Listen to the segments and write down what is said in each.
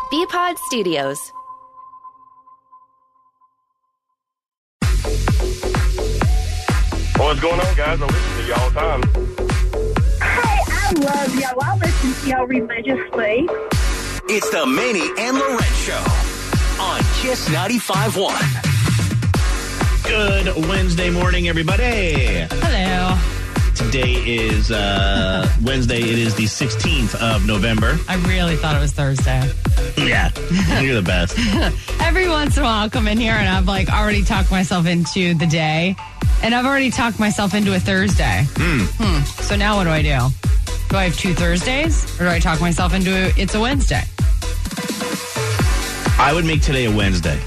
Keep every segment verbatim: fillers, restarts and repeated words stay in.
B-Pod Studios. What's going on, guys? I listen to you all the time. Hey, I love y'all. I listen to y'all religiously. It's the Manny and Loren Show on Kiss ninety-five point one. Good Wednesday morning, everybody. Hello. Today is uh, Wednesday. It is the sixteenth of November. I really thought it was Thursday. Yeah, you're the best. Every once in a while I'll come in here and I've like already talked myself into the day. And I've already talked myself into a Thursday. Mm. Hmm. So now what do I do? Do I have two Thursdays? Or do I talk myself into a, it's a Wednesday? I would make today a Wednesday.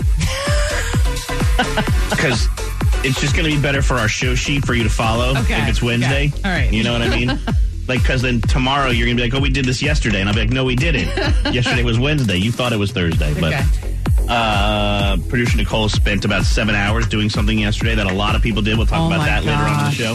Because it's just going to be better for our show sheet for you to follow okay. if it's Wednesday. Okay. All right. You know what I mean? Like, because then tomorrow you're going to be like, oh, we did this yesterday. And I'll be like, no, we didn't. Yesterday was Wednesday. You thought it was Thursday. But okay. uh, producer Nicole spent about seven hours doing something yesterday that a lot of people did. We'll talk oh about that gosh. later on in the show.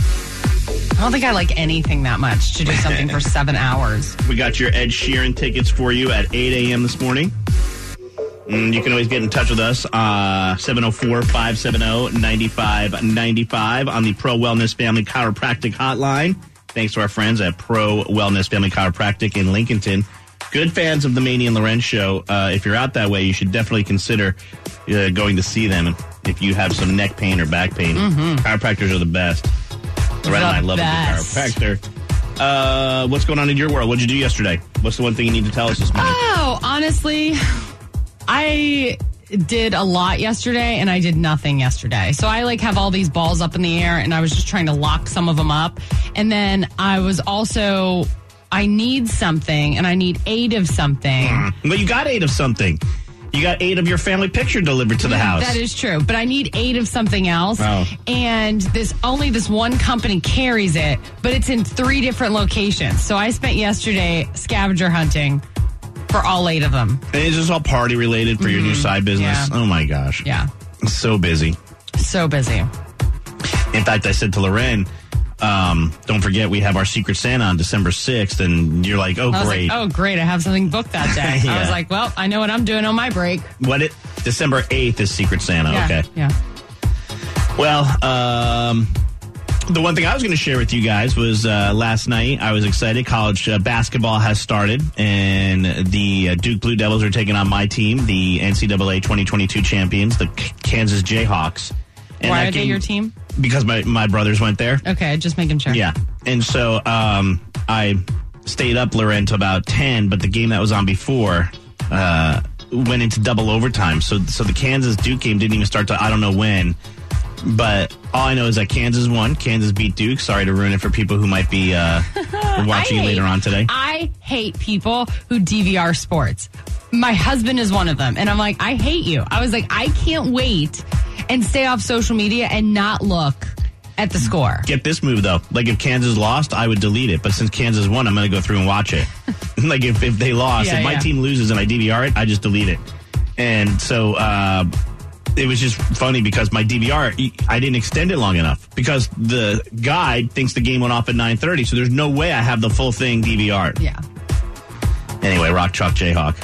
I don't think I like anything that much to do something for seven hours. We got your Ed Sheeran tickets for you at eight a.m. this morning. And you can always get in touch with us, uh, seven oh four, five seven oh, nine five nine five on the Pro Wellness Family Chiropractic Hotline. Thanks to our friends at Pro Wellness Family Chiropractic in Lincolnton. Good fans of the Manny and Loren Show. Uh, if you're out that way, you should definitely consider uh, going to see them if you have some neck pain or back pain. Mm-hmm. Chiropractors are the best. Loren and I love best. a good chiropractor. Uh, what's going on in your world? What'd you do yesterday? What's the one thing you need to tell us this morning? Oh, honestly, I did a lot yesterday and I did nothing yesterday. So I like have all these balls up in the air and I was just trying to lock some of them up. And then I was also, I need something and I need eight of something. Mm. Well, you got eight of something. You got eight of your family picture delivered to the house. That is true. But I need eight of something else. Oh. And this only this one company carries it, but it's in three different locations. So I spent yesterday scavenger hunting for all eight of them. And is this all party related for mm-hmm. your new side business? Yeah. Oh my gosh. Yeah. So busy. So busy. In fact, I said to Loren, um, don't forget we have our Secret Santa on December sixth, and you're like, oh, I was great. Like, oh, great. I have something booked that day. Yeah. I was like, well, I know what I'm doing on my break. What it? December eighth is Secret Santa. Yeah, okay. Yeah. Well, um, the one thing I was going to share with you guys was uh, last night I was excited. College uh, basketball has started, and the uh, Duke Blue Devils are taking on my team, the N C double A twenty twenty-two champions, the K- Kansas Jayhawks. And Why that are they game, your team? Because my, my brothers went there. Okay, just making sure. Yeah. And so um, I stayed up, Loren, till about ten, but the game that was on before uh, went into double overtime. So so the Kansas-Duke game didn't even start till I don't know when. But all I know is that Kansas won. Kansas beat Duke. Sorry to ruin it for people who might be uh, watching it later on today. I hate people who D V R sports. My husband is one of them. And I'm like, I hate you. I was like, I can't wait and stay off social media and not look at the score. Get this move, though. Like, if Kansas lost, I would delete it. But since Kansas won, I'm going to go through and watch it. Like, if, if they lost, yeah, if my yeah. team loses and I D V R it, I just delete it. And so uh, it was just funny because my D V R, I didn't extend it long enough because the guide thinks the game went off at nine thirty. So there's no way I have the full thing D V R'd. Yeah. Anyway, Rock Chalk Jayhawk.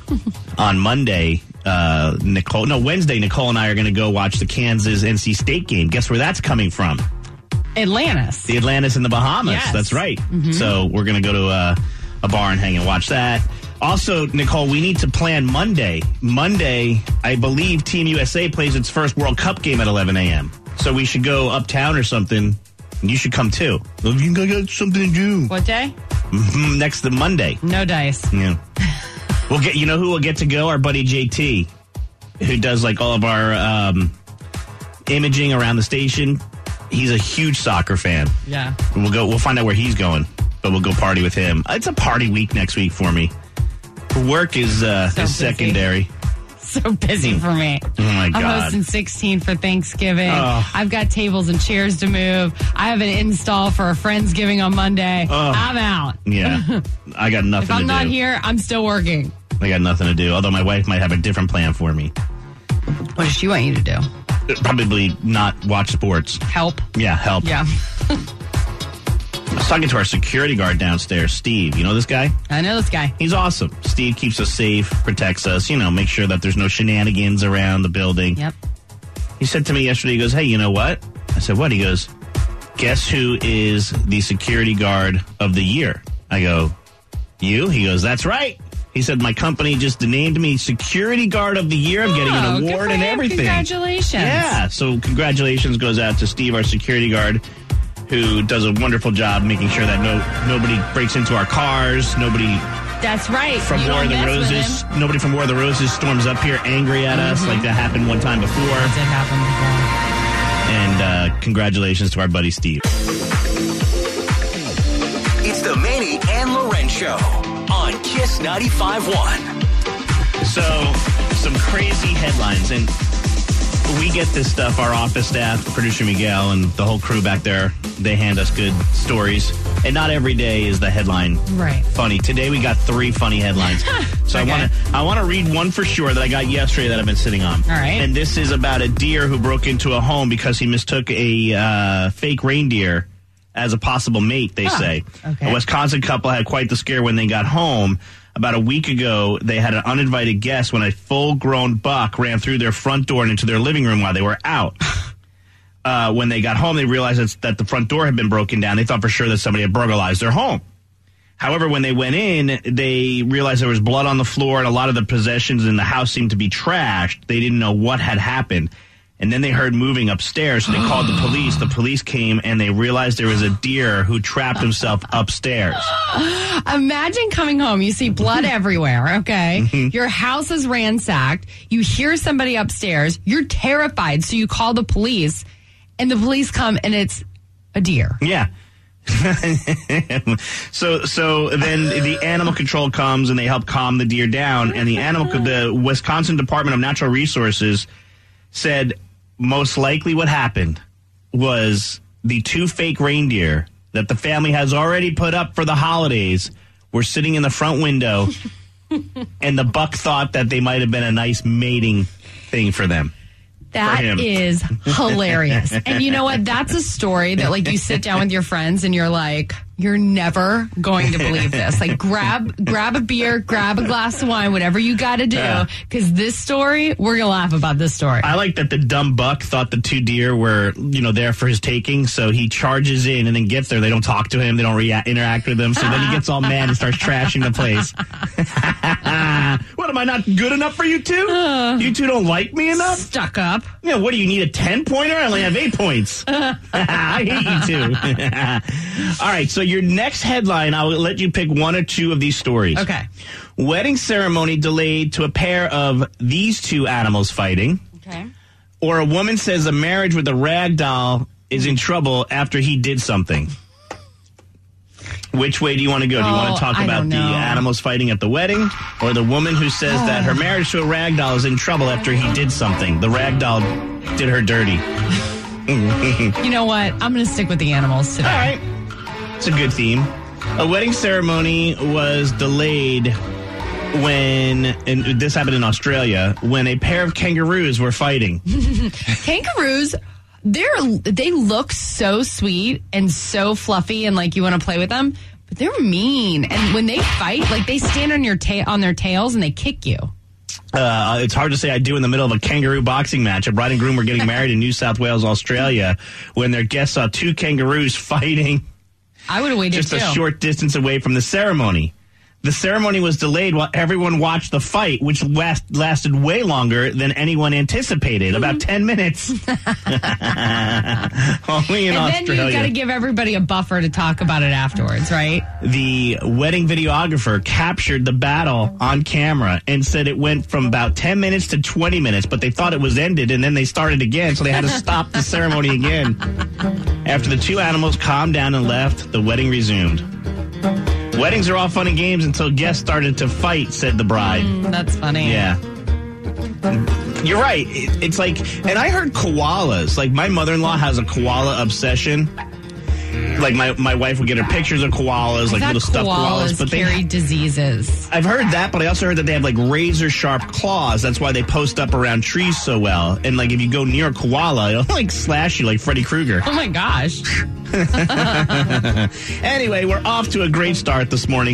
On Monday, uh, Nicole, no, Wednesday, Nicole and I are going to go watch the Kansas N C State game. Guess where that's coming from? Atlantis. The Atlantis in the Bahamas. Yes. That's right. Mm-hmm. So we're going to go to uh, a bar and hang and watch that. Also, Nicole, we need to plan Monday. Monday, I believe Team U S A plays its first World Cup game at eleven a.m. So we should go uptown or something. You should come too. You got something to do. What day? Mm-hmm. Next to Monday. No dice. Yeah. We'll get, you know who will get to go? Our buddy J T, who does like all of our um, imaging around the station. He's a huge soccer fan. Yeah. We'll go. We'll find out where he's going, but we'll go party with him. It's a party week next week for me. Work is uh, So is busy. secondary. So busy for me. Oh my I'm God. hosting sixteen for Thanksgiving. Oh. I've got tables and chairs to move. I have an install for a Friendsgiving on Monday. Oh. I'm out. Yeah, I got nothing If I'm to not do. here, I'm still working. I got nothing to do. Although my wife might have a different plan for me. What does she want you to do? Probably not watch sports. Help? Yeah, help. Yeah. talking to our security guard downstairs, Steve. You know this guy? I know this guy. He's awesome. Steve keeps us safe, protects us, you know, make sure that there's no shenanigans around the building. Yep. He said to me yesterday, he goes, hey, you know what? I said, what? He goes, guess who is the security guard of the year? I go, you? He goes, that's right. He said, my company just named me security guard of the year. I'm oh, getting an good award for and him. everything. Congratulations. Yeah. So congratulations goes out to Steve, our security guard, who does a wonderful job making sure that no nobody breaks into our cars. Nobody That's right. from You War of don't the mess with Roses. him. Nobody from War of the Roses storms up here angry at us like that happened one time before. That did happen before. And uh, congratulations to our buddy Steve. It's the Manny and Loren Show on Kiss ninety-five point one. So, some crazy headlines. And we get this stuff, our office staff, producer Miguel, and the whole crew back there, they hand us good stories. And not every day is the headline Right. funny. Today we got three funny headlines. So Okay. I want to I want to read one for sure that I got yesterday that I've been sitting on. All right. And this is about a deer who broke into a home because he mistook a uh, fake reindeer as a possible mate, they Huh. say. Okay. A Wisconsin couple had quite the scare when they got home. About a week ago, they had an uninvited guest when a full-grown buck ran through their front door and into their living room while they were out. Uh, when they got home, they realized it's, that the front door had been broken down. They thought for sure that somebody had burglarized their home. However, when they went in, they realized there was blood on the floor and a lot of the possessions in the house seemed to be trashed. They didn't know what had happened. And then they heard moving upstairs, so they called the police. The police came, and they realized there was a deer who trapped himself upstairs. Imagine coming home, you see blood everywhere, okay? Your house is ransacked. You hear somebody upstairs. You're terrified, so you call the police, and the police come, and it's a deer. Yeah. so so then the animal control comes, and they help calm the deer down. And the animal, the Wisconsin Department of Natural Resources said most likely what happened was the two fake reindeer that the family has already put up for the holidays were sitting in the front window, and the buck thought that they might have been a nice mating thing for them. That him. is hilarious. And you know what? That's a story that, like, you sit down with your friends and you're like, you're never going to believe this. Like, grab grab a beer, grab a glass of wine, whatever you got to do. Because this story, we're going to laugh about this story. I like that the dumb buck thought the two deer were, you know, there for his taking. So he charges in and then gets there. They don't talk to him. They don't rea- interact with him. So then he gets all mad and starts trashing the place. What, am I not good enough for you two? Uh, you two don't like me enough? Stuck up. Yeah, what do you need, a ten-pointer? I only have eight points. I hate you too. All right, so your next headline, I'll let you pick one or two of these stories. Okay. Wedding ceremony delayed to a pair of these two animals fighting. Okay. Or a woman says a marriage with a rag doll is in trouble after he did something. Which way do you want to go? Do you Oh, want to talk I about don't the know. animals fighting at the wedding, or the woman who says that her marriage to a rag doll is in trouble after he did something? The rag doll did her dirty. You know what? I'm going to stick with the animals today. All right. It's a good theme. A wedding ceremony was delayed when, and this happened in Australia, when a pair of kangaroos were fighting. Kangaroos, they're they look so sweet and so fluffy, and like you want to play with them, but they're mean. And when they fight, like they stand on your ta- on their tails and they kick you. Uh, it's hard to say I do in the middle of a kangaroo boxing match. A bride and groom were getting married in New South Wales, Australia, when their guests saw two kangaroos fighting I would have waited just too. a short distance away from the ceremony. The ceremony was delayed while everyone watched the fight, which last, lasted way longer than anyone anticipated, about ten minutes. Only in and then Australia. you got to give everybody a buffer to talk about it afterwards, right? The wedding videographer captured the battle on camera and said it went from about ten minutes to twenty minutes, but they thought it was ended, and then they started again, so they had to stop the ceremony again. After the two animals calmed down and left, the wedding resumed. Weddings are all fun and games until guests started to fight, said the bride. Mm, that's funny. Yeah. You're right. It, it's like, and I heard koalas. Like, my mother-in-law has a koala obsession. Like my, my wife would get her pictures of koalas, I like thought little stuffed koalas. koalas But they carry diseases. I've heard that, but I also heard that they have like razor sharp claws. That's why they post up around trees so well. And like if you go near a koala, it'll like slash you like Freddy Krueger. Oh my gosh. Anyway, we're off to a great start this morning.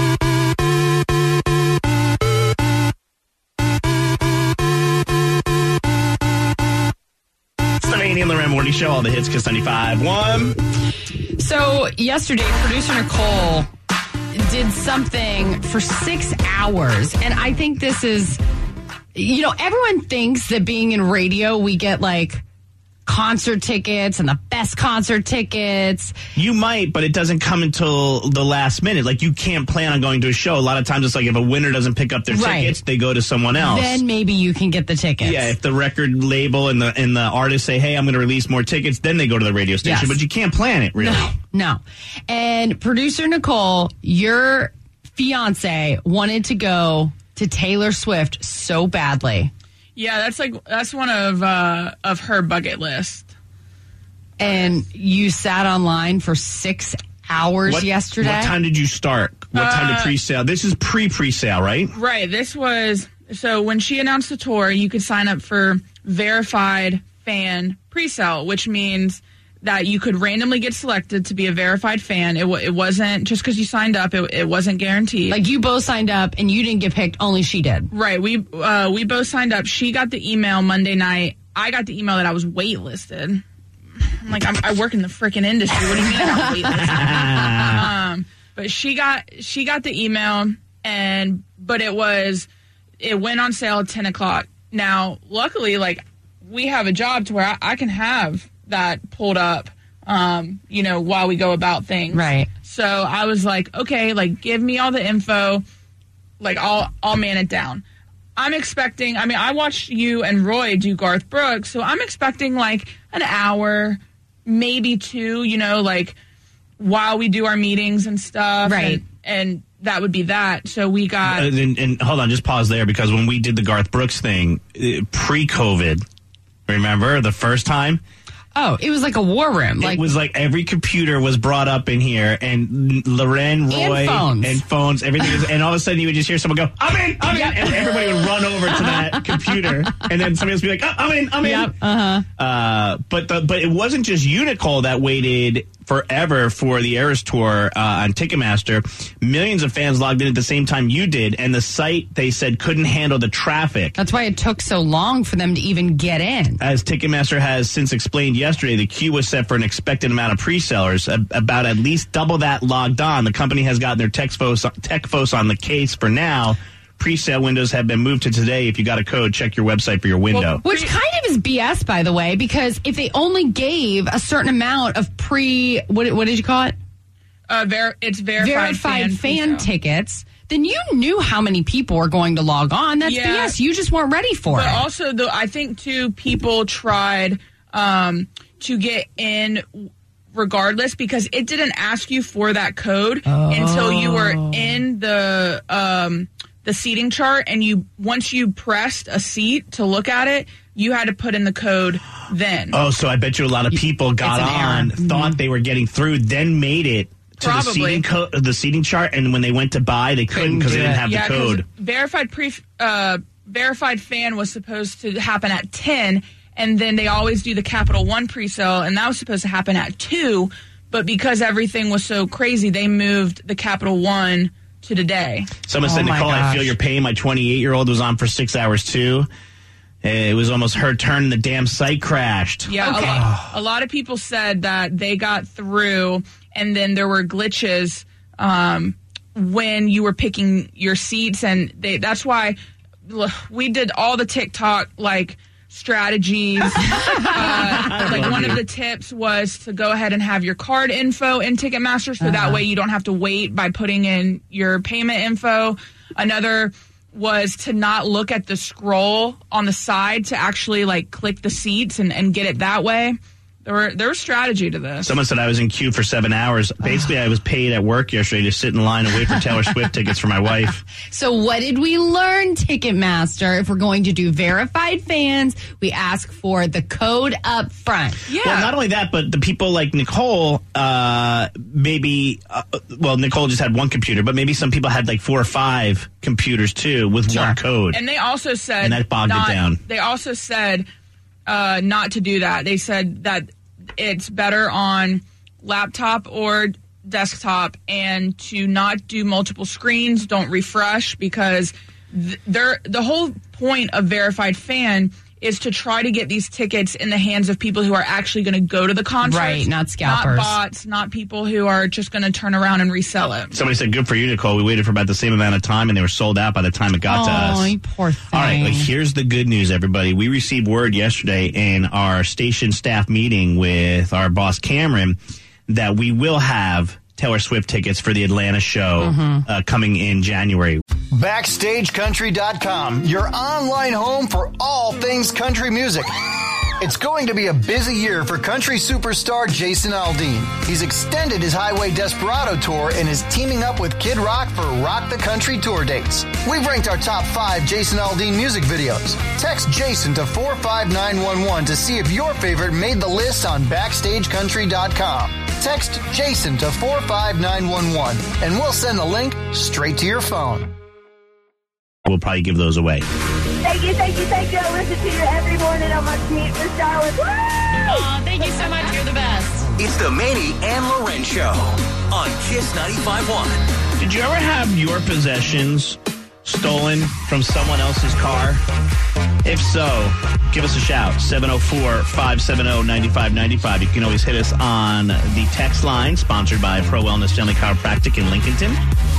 It's the Manny and Loren Morning Show, all the hits, Kiss ninety-five one. So yesterday, producer Nicole did something for six hours. And I think this is, you know, everyone thinks that being in radio, we get like concert tickets and the best concert tickets. You might, but it doesn't come until the last minute. Like, you can't plan on going to a show. A lot of times it's like if a winner doesn't pick up their Right. tickets, they go to someone else. Then maybe you can get the tickets. Yeah, if the record label and the and the artist say, hey, I'm going to release more tickets, then they go to the radio station. Yes. But you can't plan it, really. No, no. And producer Nicole, your fiance wanted to go to Taylor Swift so badly. Yeah, that's like that's one of uh, of her bucket list. And you sat online for six hours What, yesterday. what time did you start? What time did Uh, pre-sale? This is pre-pre-sale, right? Right. This was so when she announced the tour, you could sign up for verified fan pre-sale, which means that you could randomly get selected to be a verified fan. It, w- it wasn't just because you signed up; it, it wasn't guaranteed. Like you both signed up and you didn't get picked, only she did. Right. We uh, we both signed up. She got the email Monday night. I got the email that I was waitlisted. I'm like, I'm, I work in the freaking industry. What do you mean I'm waitlisted? um, but she got she got the email, and but it was it went on sale at ten o'clock. Now, luckily, like we have a job to where I, I can have that pulled up, um, you know, while we go about things. Right. So I was like, okay, like give me all the info, like I'll I'll man it down. I'm expecting, I mean, I watched you and Roy do Garth Brooks, so I'm expecting like an hour, maybe two, you know, like while we do our meetings and stuff. Right. And, and that would be that. So we got. Uh, and, and hold on, just pause there, because when we did the Garth Brooks thing, uh, pre-COVID, remember the first time? Oh, it was like a war room. Like it was like every computer was brought up in here, and Loren, Roy, And phones. and phones, everything was, and all of a sudden you would just hear someone go, I'm in, I'm Yep. in, and everybody would run over to that computer, and then somebody else would be like, oh, I'm in, I'm in. Yep, uh-huh. Uh, but the, but it wasn't just you, Nicole, that waited forever for the Eras Tour uh, on Ticketmaster. Millions of fans logged in at the same time you did, and the site, they said, couldn't handle the traffic. That's why it took so long for them to even get in. As Ticketmaster has since explained yesterday, the queue was set for an expected amount of pre-sellers, a- about at least double that logged on. The company has gotten their tech folks, tech folks on the case for now. Pre-sale windows have been moved to today. If you got a code, check your website for your window. Which kind of is B S, by the way, because if they only gave a certain amount of pre, what, what did you call it? Uh, ver- it's verified, Verified fan, fan, presale. tickets, then you knew how many people were going to log on. That's Yeah. B S. You just weren't ready for But it. also, though, I think too, people tried um, to get in regardless because it didn't ask you for that code Oh. until you were in the um, the seating chart, and you once you pressed a seat to look at it, you had to put in the code then. Oh, so I bet you a lot of people got It's an error. on, thought they were getting through, then made it to the Probably. seating, co- the seating chart, and when they went to buy, they couldn't Couldn't because they do didn't it. have yeah, the 'cause code. verified pre uh, verified fan was supposed to happen at ten, and then they always do the Capital One pre-sale, and that was supposed to happen at two. But because everything was so crazy, they moved the Capital One to today. Someone Oh said, my Nicole, I gosh. feel your pain. My twenty-eight-year-old was on for six hours, too. It was almost her turn. The damn site crashed. Yeah, Okay. a, lot, a lot of people said that they got through, and then there were glitches um, when you were picking your seats, and they, that's why look, we did all the TikTok like strategies. uh, like one of the tips was to go ahead and have your card info in Ticketmaster, so that way you don't have to wait by putting in your payment info. Another was to not look at the scroll on the side to actually like click the seats and, and get it that way. There were there was strategy to this. Someone said I was in queue for seven hours. Basically, I was paid at work yesterday to sit in line and wait for Taylor Swift tickets for my wife. So what did we learn, Ticketmaster? If we're going to do verified fans, we ask for the code up front. Yeah. Well, not only that, but the people like Nicole, uh, maybe, uh, well, Nicole just had one computer, but maybe some people had like four or five computers too with Sure. one code. And they also said And that bogged it not, down. They also said uh, not to do that. They said that it's better on laptop or desktop and to not do multiple screens. Don't refresh because th- they're, the whole point of verified fan is to try to get these tickets in the hands of people who are actually going to go to the concert. Right, not scalpers. Not bots, not people who are just going to turn around and resell it. Somebody said, good for you, Nicole. We waited for about the same amount of time, and they were sold out by the time it got to us. Oh, you poor thing. All right, well, here's the good news, everybody. We received word yesterday in our station staff meeting with our boss, Cameron, that we will have Taylor Swift tickets for the Atlanta show Mm-hmm. uh, coming in January. Backstage Country dot com, your online home for all things country music. It's going to be a busy year for country superstar Jason Aldean. He's extended his Highway Desperado tour and is teaming up with Kid Rock for Rock the Country tour dates. We've ranked our top five Jason Aldean music videos. Text Jason to four five nine one one to see if your favorite made the list on Backstage Country dot com. Text Jason to four five nine one one and we'll send the link straight to your phone. We'll probably give those away. Thank you, thank you, thank you. I listen to you every morning on my commute to Charlotte. Woo! Oh, thank you so much. You're the best. It's the Manny and Loren Show on Kiss ninety-five point one. Did you ever have your possessions stolen from someone else's car? If so, give us a shout, seven oh four, five seven oh, nine five nine five. You can always hit us on the text line, sponsored by Pro Wellness Family Chiropractic in Lincolnton.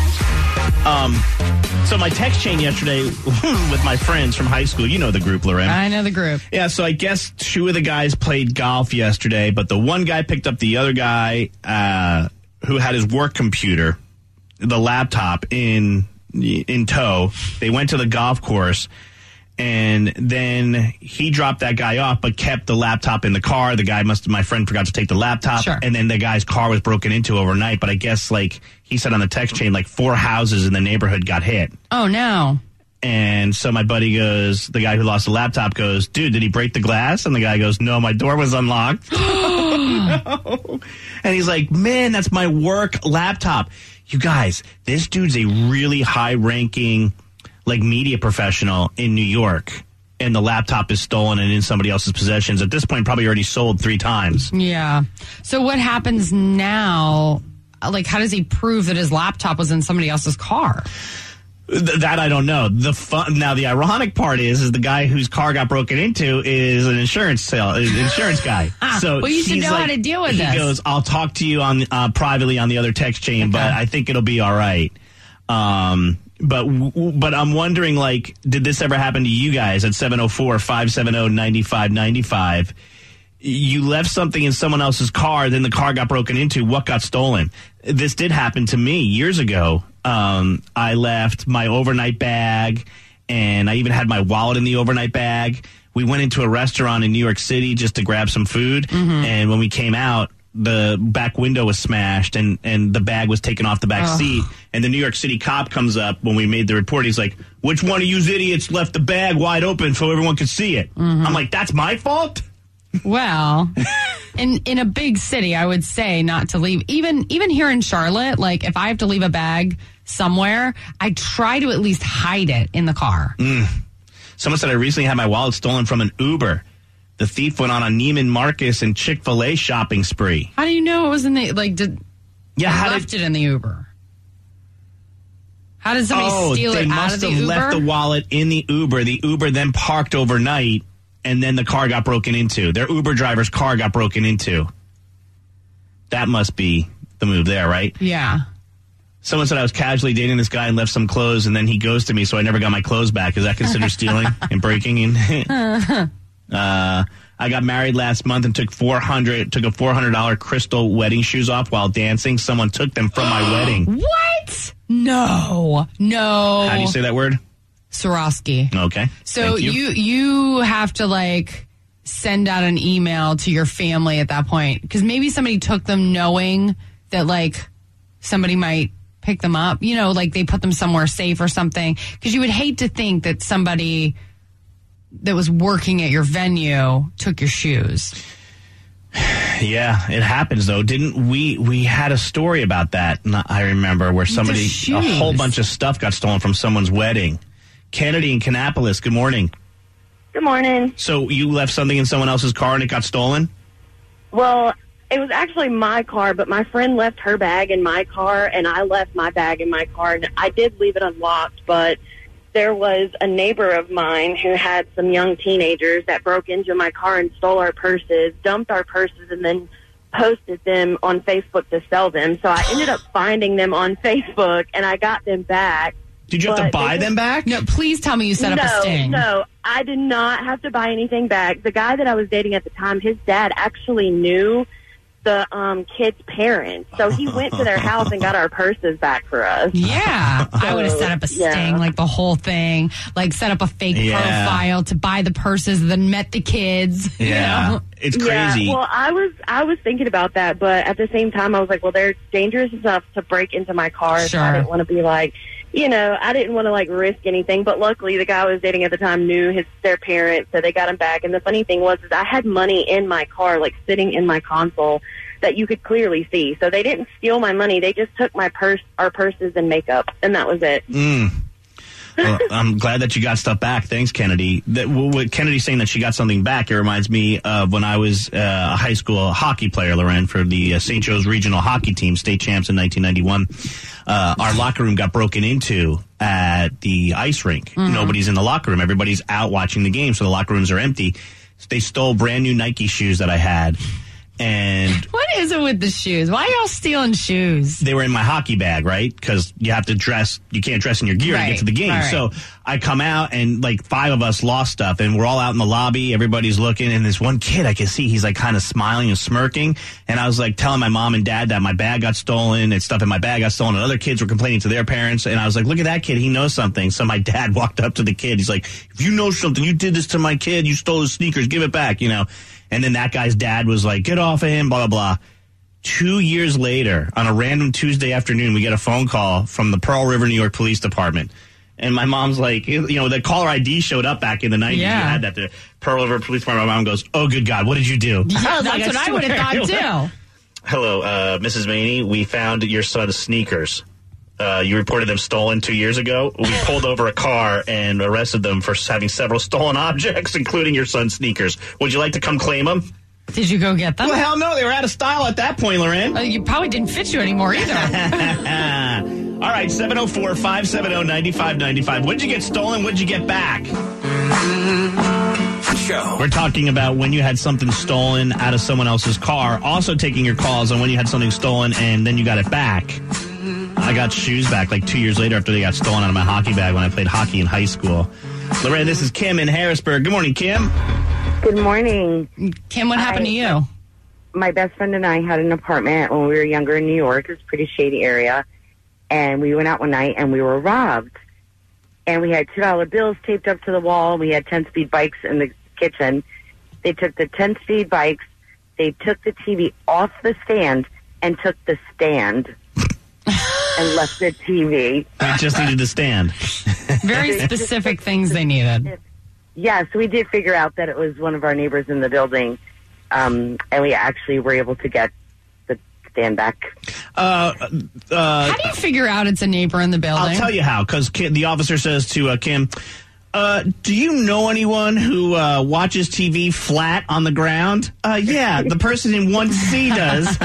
Um, so my text chain yesterday with my friends from high school, you know the group, Loren. I know the group. Yeah, so I guess two of the guys played golf yesterday, but the one guy picked up the other guy uh, who had his work computer, the laptop, in in tow. They went to the golf course, and then he dropped that guy off, but kept the laptop in the car. The guy must, my friend forgot to take the laptop, Sure. and then the guy's car was broken into overnight. But I guess, like he said on the text chain, like four houses in the neighborhood got hit. Oh, no. And so my buddy goes, the guy who lost the laptop goes, dude, did he break the glass? And the guy goes, no, my door was unlocked. No. And he's like, man, that's my work laptop. You guys, this dude's a really high-ranking, like, media professional in New York. And the laptop is stolen and in somebody else's possessions. At this point, probably already sold three times. Yeah. So what happens now? Like, how does he prove that his laptop was in somebody else's car? Th- that I don't know. The fun, now the ironic part is, is the guy whose car got broken into is an insurance sale, is an insurance guy. So well, you should he's know like, how to deal with he this. He goes, "I'll talk to you on uh, privately on the other text chain, Okay. but I think it'll be all right." Um, but w- but I'm wondering, like, did this ever happen to you guys at seven oh four, five seven oh, nine five nine five? You left something in someone else's car, then the car got broken into. What got stolen? This did happen to me years ago. Um, I left my overnight bag, and I even had my wallet in the overnight bag. We went into a restaurant in New York City just to grab some food, Mm-hmm. and when we came out, the back window was smashed, and, and the bag was taken off the back Ugh. seat. And the New York City cop comes up when we made the report. He's like, which one of you idiots left the bag wide open so everyone could see it? Mm-hmm. I'm like, that's my fault? Well, in in a big city, I would say not to leave. Even even here in Charlotte, like if I have to leave a bag somewhere, I try to at least hide it in the car. Mm. Someone said I recently had my wallet stolen from an Uber. The thief went on a Neiman Marcus and Chick-fil-A shopping spree. How do you know it was in the like? Did Yeah, I how left did, it in the Uber? How did somebody oh, steal they it out must of the have Uber? left the wallet in the Uber. The Uber then parked overnight, and then the car got broken into. Their Uber driver's car got broken into. That must be the move there, right? Yeah. Someone said I was casually dating this guy and left some clothes, and then he ghosted me, so I never got my clothes back. Is that considered stealing and breaking in? uh, I got married last month and took four hundred took a four hundred dollars crystal wedding shoes off while dancing. Someone took them from my wedding. What? No. No. How do you say that word? Swarovski. Okay. So Thank you. you you have to like send out an email to your family at that point? Because maybe somebody took them knowing that, like, somebody might pick them up. You know, like they put them somewhere safe or something. Because you would hate to think that somebody that was working at your venue took your shoes. Yeah, it happens though. Didn't we? We had a story about that. I remember where somebody, a whole bunch of stuff got stolen from someone's wedding. Kennedy in Kannapolis. Good morning. Good morning. So you left something in someone else's car and it got stolen? Well, it was actually my car, but my friend left her bag in my car, and I left my bag in my car. And I did leave it unlocked, but there was a neighbor of mine who had some young teenagers that broke into my car and stole our purses, dumped our purses, and then posted them on Facebook to sell them. So I ended up finding them on Facebook, and I got them back. Did you have to buy them back? No, please tell me you set no, up a sting. No, I did not have to buy anything back. The guy that I was dating at the time, his dad actually knew the um, kid's parents. So he went to their house and got our purses back for us. Yeah. So, I would have set up a sting, yeah. like the whole thing, like set up a fake Yeah. profile to buy the purses, then met the kids. Yeah. You know? It's crazy. Yeah, well, I was I was thinking about that, but at the same time, I was like, well, they're dangerous enough to break into my car. Sure. So I didn't want to be like, you know, I didn't want to like risk anything. But luckily, the guy I was dating at the time knew his their parents, so they got him back. And the funny thing was, is I had money in my car, like sitting in my console, that you could clearly see. So they didn't steal my money. They just took my purse, our purses, and makeup, and that was it. Mm. Well, I'm glad that you got stuff back. Thanks, Kennedy. That, what Kennedy's saying that she got something back, it reminds me of when I was uh, a high school hockey player, Loren, for the uh, Saint Joe's regional hockey team, state champs in nineteen ninety-one. Uh, our locker room got broken into at the ice rink. Mm-hmm. Nobody's in the locker room. Everybody's out watching the game, so the locker rooms are empty. They stole brand new Nike shoes that I had. And what is it with the shoes? Why are y'all stealing shoes? They were in my hockey bag, right? Because you have to dress, you can't dress in your gear right. to get to the game. Right. So I come out and like five of us lost stuff, and we're all out in the lobby. Everybody's looking, and this one kid I can see, he's like kind of smiling and smirking. And I was like telling my mom and dad that my bag got stolen and stuff in my bag got stolen, and other kids were complaining to their parents. And I was like, look at that kid, he knows something. So my dad walked up to the kid. He's like, if you know something, you did this to my kid, you stole his sneakers, give it back, you know. And then that guy's dad was like, get off of him, blah, blah, blah. Two years later, on a random Tuesday afternoon, we get a phone call from the Pearl River, New York Police Department. And my mom's like, you know, the caller I D showed up back in the nineties. Yeah. You had that. The Pearl River Police Department. My mom goes, oh, good God, what did you do? Yeah, I was that's like, what I, I would have thought, too. Hello, uh, Missus Maney. We found your son's sneakers. Uh, you reported them stolen two years ago. We pulled over a car and arrested them for having several stolen objects, including your son's sneakers. Would you like to come claim them? Did you go get them? Well, hell no. They were out of style at that point, Loren. Uh, you probably didn't fit you anymore either. All right, seven oh four, five seven oh, nine five nine five. What'd you get stolen? What'd you get back? Show. We're talking about when you had something stolen out of someone else's car. Also taking your calls on when you had something stolen and then you got it back. I got shoes back like two years later after they got stolen out of my hockey bag when I played hockey in high school. Lorraine, this is Kim in Harrisburg. Good morning, Kim. Good morning. Kim, what happened I, to you? My best friend and I had an apartment when we were younger in New York. It was a pretty shady area. And we went out one night and we were robbed. And we had two dollar bills taped up to the wall. We had ten-speed bikes in the kitchen. They took the ten-speed bikes. They took the T V off the stand and took the stand and left the T V. I just needed to stand. Very specific things they needed. Yes, we did figure out that it was one of our neighbors in the building, um, and we actually were able to get the stand back. Uh, uh, How do you figure out it's a neighbor in the building? I'll tell you how, because the officer says to uh, Kim, uh, do you know anyone who uh, watches T V flat on the ground? Uh, yeah, the person in one C does.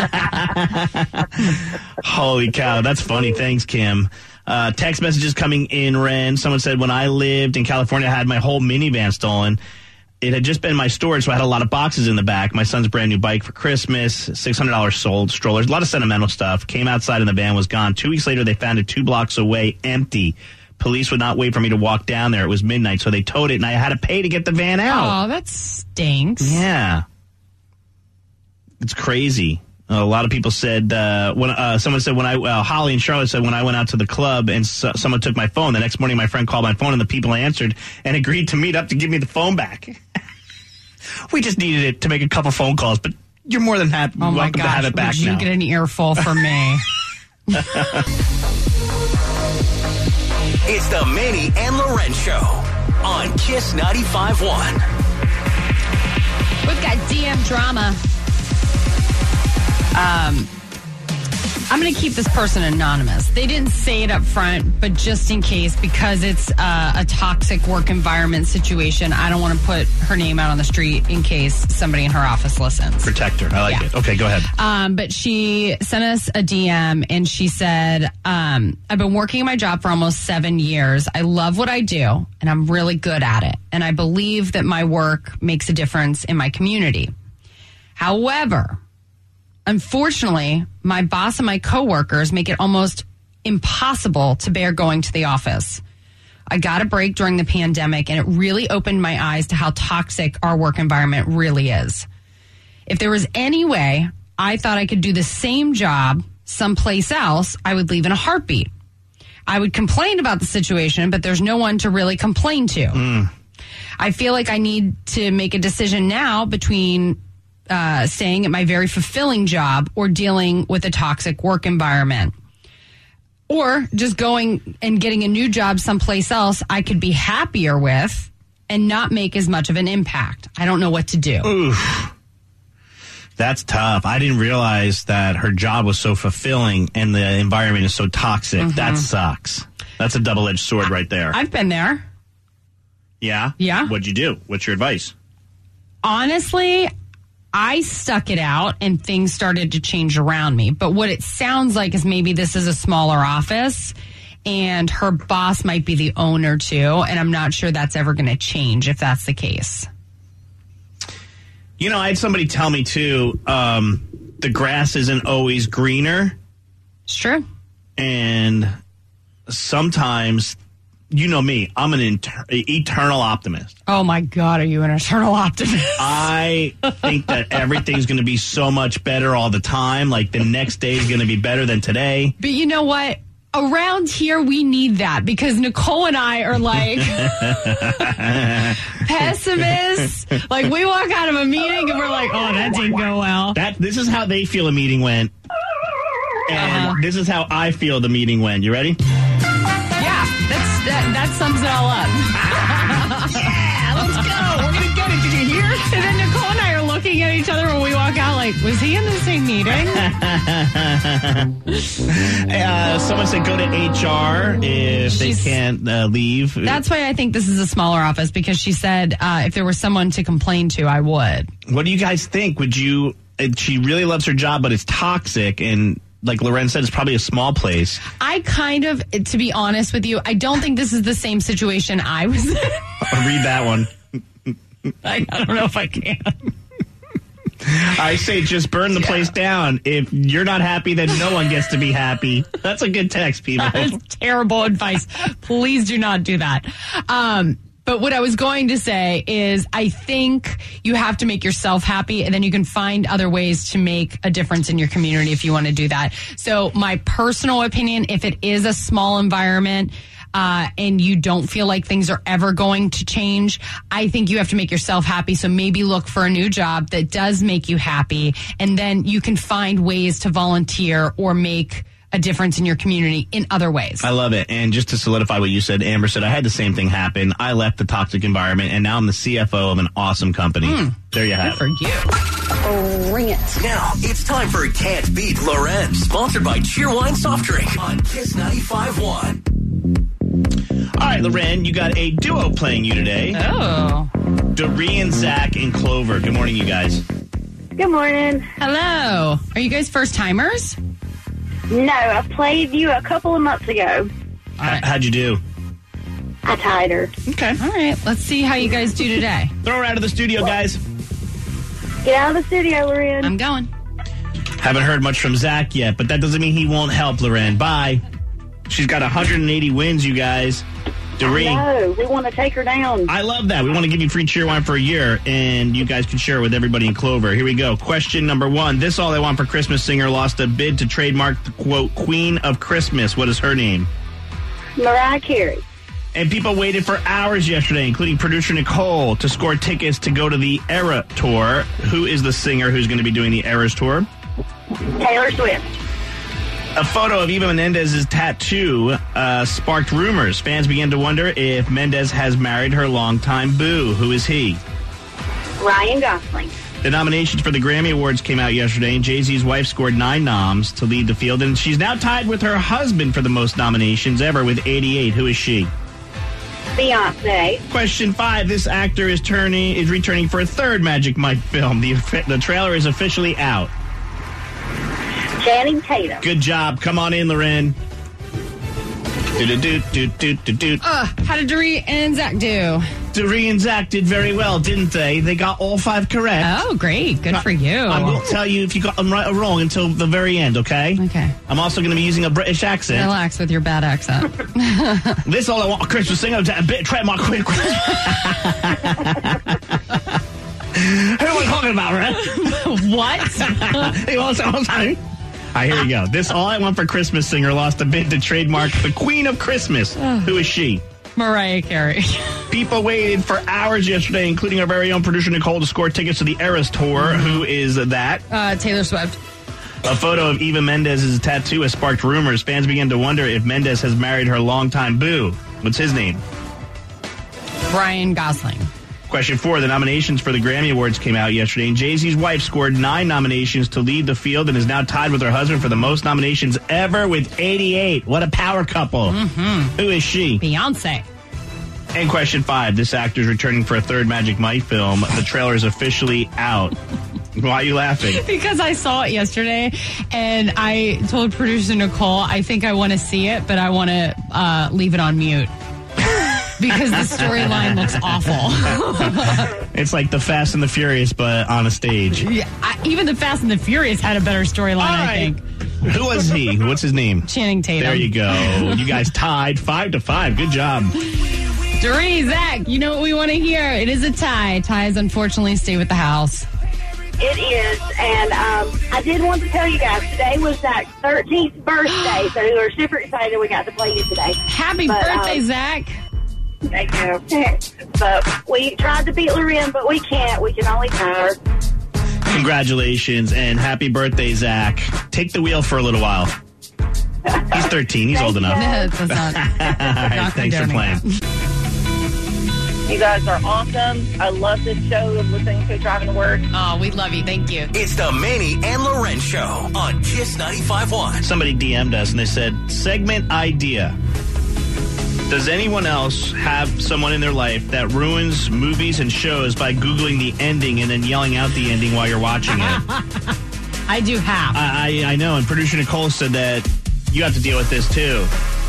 Holy cow, that's funny. Thanks, Kim. Uh, text messages coming in, Ren. Someone said, when I lived in California, I had my whole minivan stolen. It had just been my storage, so I had a lot of boxes in the back. My son's brand new bike for Christmas, six hundred dollars sold, strollers, a lot of sentimental stuff. Came outside and the van was gone. Two weeks later, they found it two blocks away, empty. Police would not wait for me to walk down there. It was midnight, so they towed it, and I had to pay to get the van out. Oh, that stinks. Yeah. It's crazy. A lot of people said, uh, when uh, someone said when I, uh, Holly and Charlotte said when I went out to the club and so, someone took my phone, the next morning my friend called my phone and the people answered and agreed to meet up to give me the phone back. We just needed it to make a couple phone calls, but you're more than happy. Oh, my welcome gosh. to have it back Would you now. get an earful from me? It's the Manny and Loren Show on Kiss ninety-five point one. We've got D M drama. Um, I'm going to keep this person anonymous. They didn't say it up front, but just in case, because it's uh, a toxic work environment situation, I don't want to put her name out on the street in case somebody in her office listens. Protect her. I like Yeah. it. Okay, go ahead. Um, but she sent us a D M and she said, um, I've been working at my job for almost seven years. I love what I do and I'm really good at it. And I believe that my work makes a difference in my community. However, unfortunately, my boss and my coworkers make it almost impossible to bear going to the office. I got a break during the pandemic and it really opened my eyes to how toxic our work environment really is. If there was any way I thought I could do the same job someplace else, I would leave in a heartbeat. I would complain about the situation, but there's no one to really complain to. Mm. I feel like I need to make a decision now between uh, staying at my very fulfilling job or dealing with a toxic work environment. Or just going and getting a new job someplace else I could be happier with and not make as much of an impact. I don't know what to do. Oof. That's tough. I didn't realize that her job was so fulfilling and the environment is so toxic. Mm-hmm. That sucks. That's a double-edged sword right there. I've been there. Yeah? Yeah. What'd you do? What's your advice? Honestly, I stuck it out and things started to change around me. But what it sounds like is maybe this is a smaller office and her boss might be the owner too. And I'm not sure that's ever going to change if that's the case. You know, I had somebody tell me too, um, the grass isn't always greener. It's true. And sometimes, you know me, I'm an inter- eternal optimist. Oh my God, are you an eternal optimist? I think that everything's going to be so much better all the time. Like the next day is going to be better than today. But you know what? Around here, we need that because Nicole and I are like pessimists. Like we walk out of a meeting and we're like, oh, that didn't go well. That This is how they feel a meeting went. And Uh-huh. this is how I feel the meeting went. You ready? Yeah, that's that, that sums it all up. Yeah, let's go. We're going to get it. Did you hear? And then Nicole and I are looking at each other when we walk out like, was he in the same meeting? Uh, someone said go to H R if She's- they can't uh, leave. That's why I think this is a smaller office because she said uh, if there was someone to complain to, I would. What do you guys think? Would you? uh, She really loves her job, but it's toxic, and like Loren said, it's probably a small place. I kind of, to be honest with you, I don't think this is the same situation I was in. Read that one. I, I don't know if I can. I say just burn the Yeah. place down. If you're not happy, then no one gets to be happy. That's a good text, people. That's terrible advice. Please do not do that. Um, but what I was going to say is I think you have to make yourself happy and then you can find other ways to make a difference in your community if you want to do that. So my personal opinion, if it is a small environment, Uh, and you don't feel like things are ever going to change, I think you have to make yourself happy. So maybe look for a new job that does make you happy. And then you can find ways to volunteer or make a difference in your community in other ways. I love it. And just to solidify what you said, Amber said, I had the same thing happen. I left the toxic environment, and now I'm the C F O of an awesome company. Mm. There you have For it. you. Ring it. Now it's time for Can't Beat Loren, sponsored by Cheerwine Soft Drink on Kiss ninety-five point one. All right, Loren, you got a duo playing you today. Oh. Doreen, Zach, and Clover. Good morning, you guys. Good morning. Hello. Are you guys first timers? No, I played you a couple of months ago. H- how'd you do? I tied her. Okay. All right. Let's see how you guys do today. Throw her out of the studio, guys. Get out of the studio, Loren. I'm going. Haven't heard much from Zach yet, but that doesn't mean he won't help, Loren. Bye. She's got one hundred eighty wins, you guys. Doreen. No, we want to take her down. I love that. We want to give you free Cheerwine for a year, and you guys can share it with everybody in Clover. Here we go. Question number one. This All I Want for Christmas singer lost a bid to trademark the, quote, Queen of Christmas. What is her name? Mariah Carey. And people waited for hours yesterday, including producer Nicole, to score tickets to go to the Era Tour. Who is the singer who's going to be doing the Eras Tour? Taylor Swift. A photo of Eva Menendez's tattoo uh, sparked rumors. Fans began to wonder if Mendes has married her longtime boo. Who is he? Ryan Gosling. The nominations for the Grammy Awards came out yesterday, and Jay-Z's wife scored nine noms to lead the field, and she's now tied with her husband for the most nominations ever with eighty-eight. Who is she? Beyonce. Question five. This actor is turning is returning for a third Magic Mike film. The, the trailer is officially out. Channing Tatum. Good job. Come on in, Loren. Do-do-do-do-do-do-do. Uh, how did Doree and Zach do? Doree and Zach did very well, didn't they? They got all five correct. Oh, great. Good for you. I will tell you if you got them right or wrong until the very end, okay? Okay. I'm also going to be using a British accent. Relax with your bad accent. This all I want a Christmas thing. A bit try my quick. Who am I talking about, right? What? Hey, all right, here we go. This All I Want for Christmas singer lost a bid to trademark the Queen of Christmas. Who is she? Mariah Carey. People waited for hours yesterday, including our very own producer Nicole, to score tickets to the Eras Tour. Mm-hmm. Who is that? Uh, Taylor Swift. A photo of Eva Mendes' tattoo has sparked rumors. Fans began to wonder if Mendes has married her longtime boo. What's his name? Ryan Gosling. Question four. The nominations for the Grammy Awards came out yesterday, and Jay-Z's wife scored nine nominations to lead the field and is now tied with her husband for the most nominations ever with eighty-eight. What a power couple. Mm-hmm. Who is she? Beyonce. And question five. This actor is returning for a third Magic Mike film. The trailer is officially out. Why are you laughing? Because I saw it yesterday, and I told producer Nicole, I think I want to see it, but I want to uh, leave it on mute. Because the storyline looks awful. It's like the Fast and the Furious, but on a stage. Yeah, I, even the Fast and the Furious had a better storyline, right. I think. Who was he? What's his name? Channing Tatum. There you go. You guys tied five to five. Good job. Doree, Zach, you know what we want to hear. It is a tie. Ties, unfortunately, stay with the house. It is, and um, I did want to tell you guys, today was Zach's thirteenth birthday, so we were super excited we got to play you today. Happy but, birthday, um, Zach. Thank you. But we tried to beat Loren, but we can't. We can only tie her. Congratulations, and happy birthday, Zach. Take the wheel for a little while. He's thirteen. He's old enough. No, that's not. All right, thanks for playing. You guys are awesome. I love this show and listening to it driving to work. Oh, we love you. Thank you. It's the Manny and Loren Show on Kiss ninety-five point one. Somebody D M'd us, and they said, segment idea. Does anyone else have someone in their life that ruins movies and shows by Googling the ending and then yelling out the ending while you're watching it? I do have. I, I I know, and producer Nicole said that you have to deal with this too.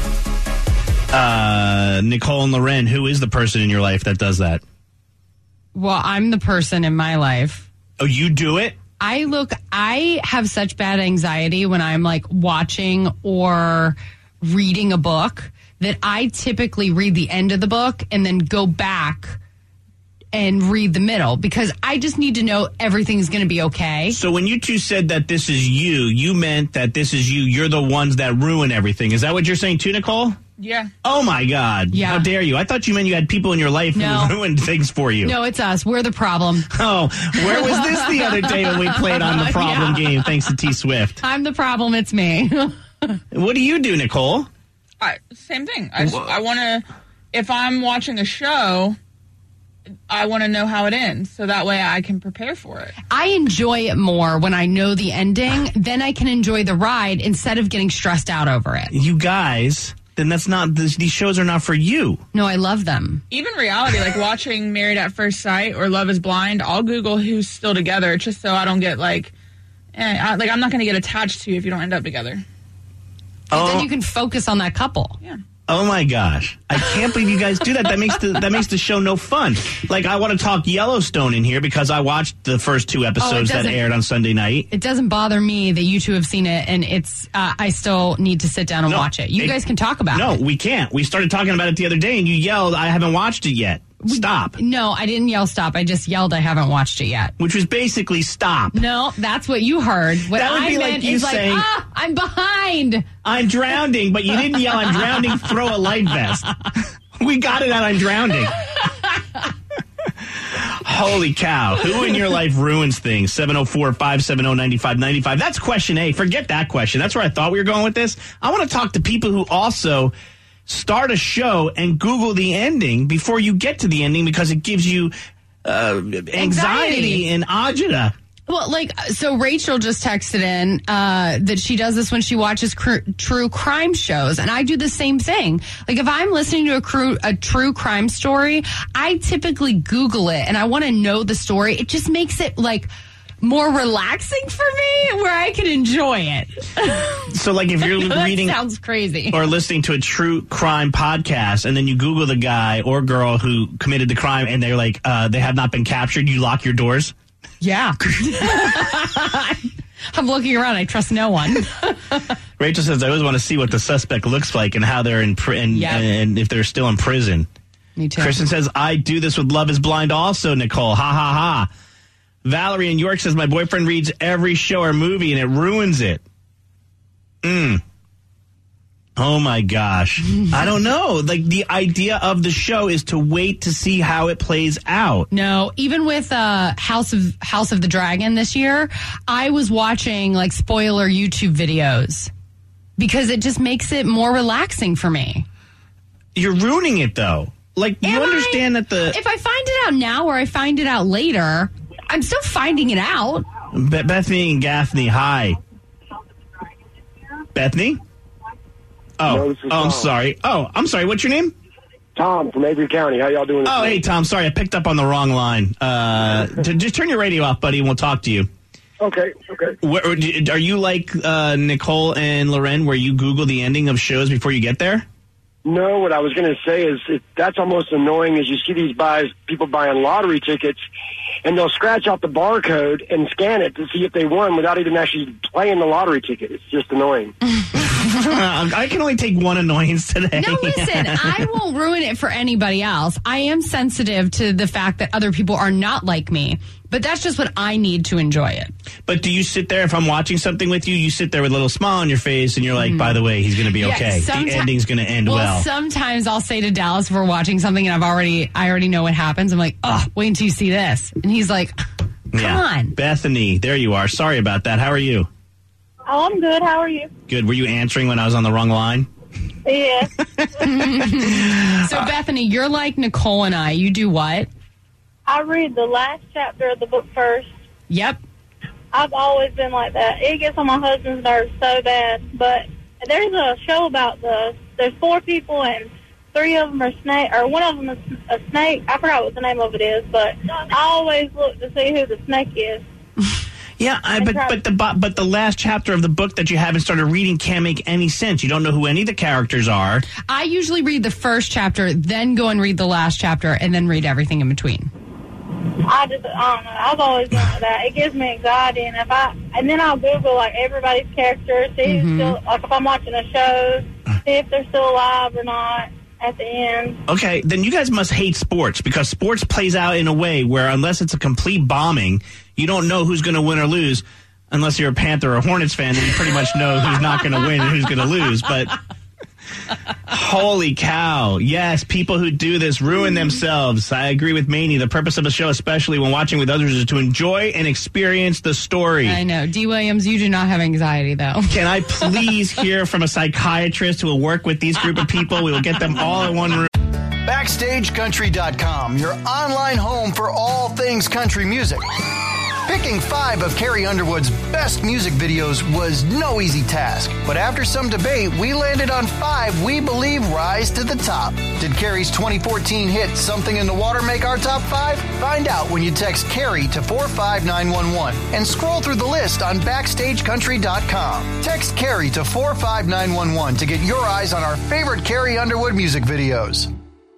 Uh, Nicole and Loren, who is the person in your life that does that? Well, I'm the person in my life. Oh, you do it? I look, I have such bad anxiety when I'm like watching or reading a book that I typically read the end of the book and then go back and read the middle because I just need to know everything's going to be okay. So when you two said that this is you, you meant that this is you. You're the ones that ruin everything. Is that what you're saying too, Nicole? Yeah. Oh, my God. Yeah. How dare you? I thought you meant you had people in your life No. who ruined things for you. No, it's us. We're the problem. Oh, where was this the other day when we played on the problem Yeah. game thanks to T Swift? I'm the problem. It's me. What do you do, Nicole? I, same thing. I, I want to, if I'm watching a show, I want to know how it ends so that way I can prepare for it. I enjoy it more when I know the ending. Then I can enjoy the ride instead of getting stressed out over it. You guys, then that's not, this, these shows are not for you. No, I love them. Even reality, like watching Married at First Sight or Love is Blind, I'll Google who's still together just so I don't get like, eh, I, like I'm not going to get attached to you if you don't end up together. And Oh. then you can focus on that couple. Yeah. Oh my gosh. I can't believe you guys do that. That makes the that makes the show no fun. Like I want to talk Yellowstone in here because I watched the first two episodes that doesn't- aired on Sunday night. It doesn't bother me that you two have seen it, and it's. Uh, I still need to sit down and No, watch it. You it- guys can talk about No, it. we can't. We started talking about it the other day and you yelled, I haven't watched it yet. Stop. No, I didn't yell stop. I just yelled I haven't watched it yet. Which was basically stop. No, that's what you heard. What That would I be like meant you is saying- like, ah, I'm behind. I'm drowning, but you didn't yell I'm drowning, throw a life vest. We got it out on drowning. Holy cow. Who in your life ruins things? seven oh four, five seven oh, nine five nine five. That's question A. Forget that question. That's where I thought we were going with this. I want to talk to people who also start a show and Google the ending before you get to the ending because it gives you uh, anxiety, anxiety and agita. Well, like, so Rachel just texted in uh, that she does this when she watches cr- true crime shows, and I do the same thing. Like, if I'm listening to a, cru- a true crime story, I typically Google it, and I want to know the story. It just makes it, like, more relaxing for me, where I can enjoy it. So, like, if you're that reading... sounds crazy. Or listening to a true crime podcast, and then you Google the guy or girl who committed the crime, and they're like, uh, they have not been captured, you lock your doors? Yeah. I'm looking around. I trust no one. Rachel says, I always want to see what the suspect looks like and how they're in pr- and, Yep. and if they're still in prison. Me too. Kristen says, I do this with Love is Blind also, Nicole. Ha, ha, ha. Valerie in York says, my boyfriend reads every show or movie and it ruins it. Mm. Oh, my gosh. I don't know. Like, the idea of the show is to wait to see how it plays out. No, even with uh, House of House of the Dragon this year, I was watching, like, spoiler YouTube videos because it just makes it more relaxing for me. You're ruining it, though. Like, you Am understand I, that the... If I find it out now or I find it out later, I'm still finding it out. Be- Bethany and Gaffney, hi. Bethany? Oh, No, this is oh, I'm Tom. sorry. Oh, I'm sorry. What's your name? Tom from Avery County. How y'all doing? this Oh, morning? hey, Tom. Sorry, I picked up on the wrong line. Uh, t- just turn your radio off, buddy, and we'll talk to you. Okay, okay. Where, are you like uh, Nicole and Loren, where you Google the ending of shows before you get there? No, what I was going to say is it, that's almost annoying as you see these buys, people buying lottery tickets, and they'll scratch out the barcode and scan it to see if they won without even actually playing the lottery ticket. It's just annoying. I can only take one annoyance today. No, listen, I won't ruin it for anybody else. I am sensitive to the fact that other people are not like me, but that's just what I need to enjoy it. But do you sit there, if I'm watching something with you, you sit there with a little smile on your face and you're like, mm. by the way, he's going to be Yeah, okay. someti- the ending's going to end well. well. Sometimes I'll say to Dallas if we're watching something and I've already, I already know what happens. I'm like, oh, wait until you see this. And he's like, come yeah. on. Bethany, there you are. Sorry about that. How are you? Oh, I'm good. How are you? Good. Were you answering when I was on the wrong line? Yeah. So, Bethany, you're like Nicole and I. You do what? I read the last chapter of the book first. Yep. I've always been like that. It gets on my husband's nerves so bad. But there's a show about the, there's four people and three of them are snake, or one of them is a snake. I forgot what the name of it is, but I always look to see who the snake is. Yeah, I, but but the but the last chapter of the book that you haven't started reading can't make any sense. You don't know who any of the characters are. I usually read the first chapter, then go and read the last chapter, and then read everything in between. I just, I don't know. I've always done like that. It gives me anxiety, and if I, and then I'll Google like everybody's character, see Mm-hmm. who's still, like if I'm watching a show, see if they're still alive or not at the end. Okay, then you guys must hate sports because sports plays out in a way where unless it's a complete bombing, you don't know who's going to win or lose. Unless you're a Panther or Hornets fan, then you pretty much know who's not going to win and who's going to lose. But holy cow. Yes, people who do this ruin themselves. I agree with Maney. The purpose of a show, especially when watching with others, is to enjoy and experience the story. I know. D. Williams, you do not have anxiety, though. Can I please hear from a psychiatrist who will work with these group of people? We will get them all in one room. Backstage Country dot com, your online home for all things country music. Picking five of Carrie Underwood's best music videos was no easy task, but after some debate, we landed on five we believe rise to the top. Did Carrie's twenty fourteen hit Something in the Water make our top five? Find out when you text Carrie to four five nine one one and scroll through the list on Backstage Country dot com. Text Carrie to four five nine one one to get your eyes on our favorite Carrie Underwood music videos.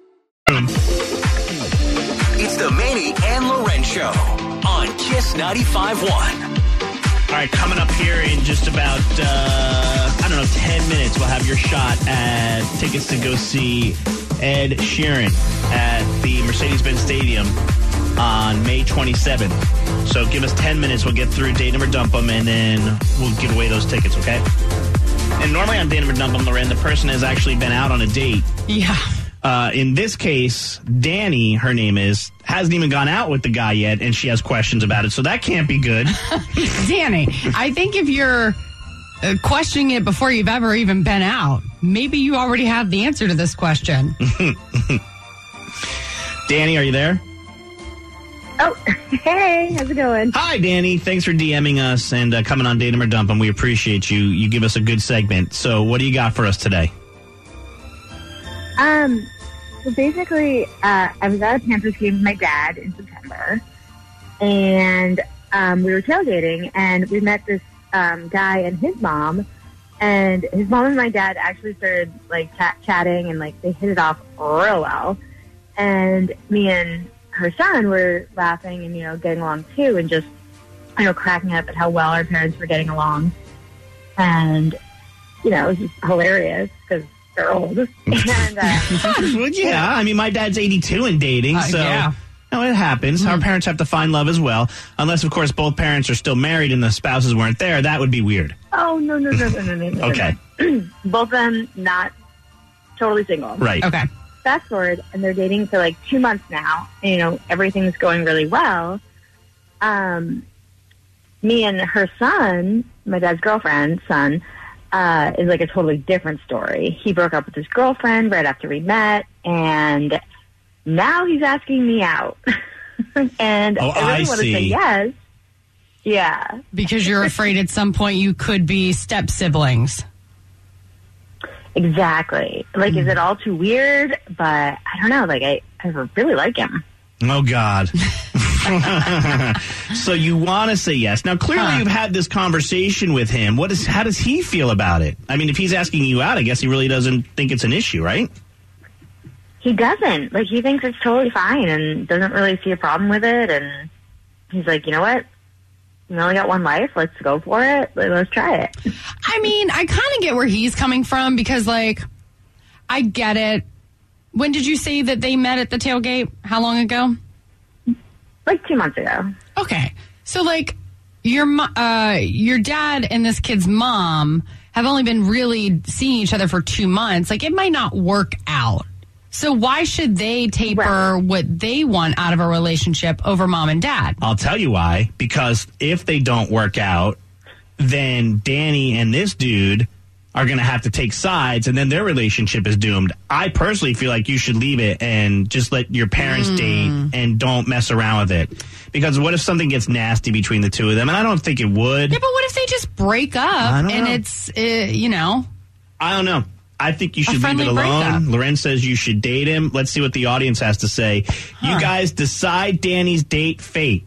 It's the Maney and Loren Show on Kiss ninety-five point one. All right, coming up here in just about, uh, I don't know, ten minutes, we'll have your shot at tickets to go see Ed Sheeran at the Mercedes-Benz Stadium on May twenty-seventh. So give us ten minutes. We'll get through Date 'Em or Dump 'Em, and then we'll give away those tickets, okay? And normally on Date 'Em or Dump 'Em, Loren, the person has actually been out on a date. Yeah. Uh, in this case, Danny, her name is, hasn't even gone out with the guy yet, and she has questions about it, so that can't be good. Danny, I think if you're uh, questioning it before you've ever even been out, maybe you already have the answer to this question. Danny, are you there? Oh, hey, how's it going? Hi, Danny. Thanks for DMing us and uh, coming on Date 'Em or Dump 'Em. We appreciate you. You give us a good segment. So what do you got for us today? Um, so basically, uh, I was at a Panthers game with my dad in September, and um, we were tailgating, and we met this um, guy and his mom, and his mom and my dad actually started, like, chat- chatting, and, like, they hit it off real well, and me and her son were laughing and, you know, getting along, too, and just, you know, cracking up at how well our parents were getting along, and, you know, it was just hilarious, because they're old. And, uh, well, yeah, I mean, my dad's eighty-two and dating, Uh, so yeah. no, it happens. Mm. Our parents have to find love as well, unless, of course, both parents are still married and the spouses weren't there. That would be weird. oh, no, no, no, no, no, no, no. Okay. no. Both of them not totally single. Right. Okay. Fast forward, and they're dating for like two months now. And, you know, everything's going really well. Um, me and her son, my dad's girlfriend, son, uh, is like a totally different story. He broke up with his girlfriend right after we met, and now he's asking me out. and Oh, I really I want to see. say yes. Yeah. Because you're afraid at some point you could be step siblings. Exactly. Like, is it all too weird? But I don't know. Like, I, I really like him. Oh, God. So you want to say yes. Now, clearly Huh. you've had this conversation with him. What is? How does he feel about it? I mean, if he's asking you out, I guess he really doesn't think it's an issue, right? He doesn't. Like, he thinks it's totally fine and doesn't really see a problem with it. And he's like, you know what? We only got one life. Let's go for it. Like, let's try it. I mean, I kind of get where he's coming from because, like, I get it. When did you say that they met at the tailgate? How long ago? Like two months ago. Okay. So, like, your mo- uh, your dad and this kid's mom have only been really seeing each other for two months. Like, it might not work out. So why should they taper Right. what they want out of a relationship over mom and dad? I'll tell you why. Because if they don't work out, then Danny and this dude are going to have to take sides, and then their relationship is doomed. I personally feel like you should leave it and just let your parents Mm. date and don't mess around with it. Because what if something gets nasty between the two of them? And I don't think it would. Yeah, but what if they just break up I don't and know. it's, uh, you know... I don't know. I think you should leave friendly it alone. breakup. Loren says you should date him. Let's see what the audience has to say. You guys decide Danny's date fate.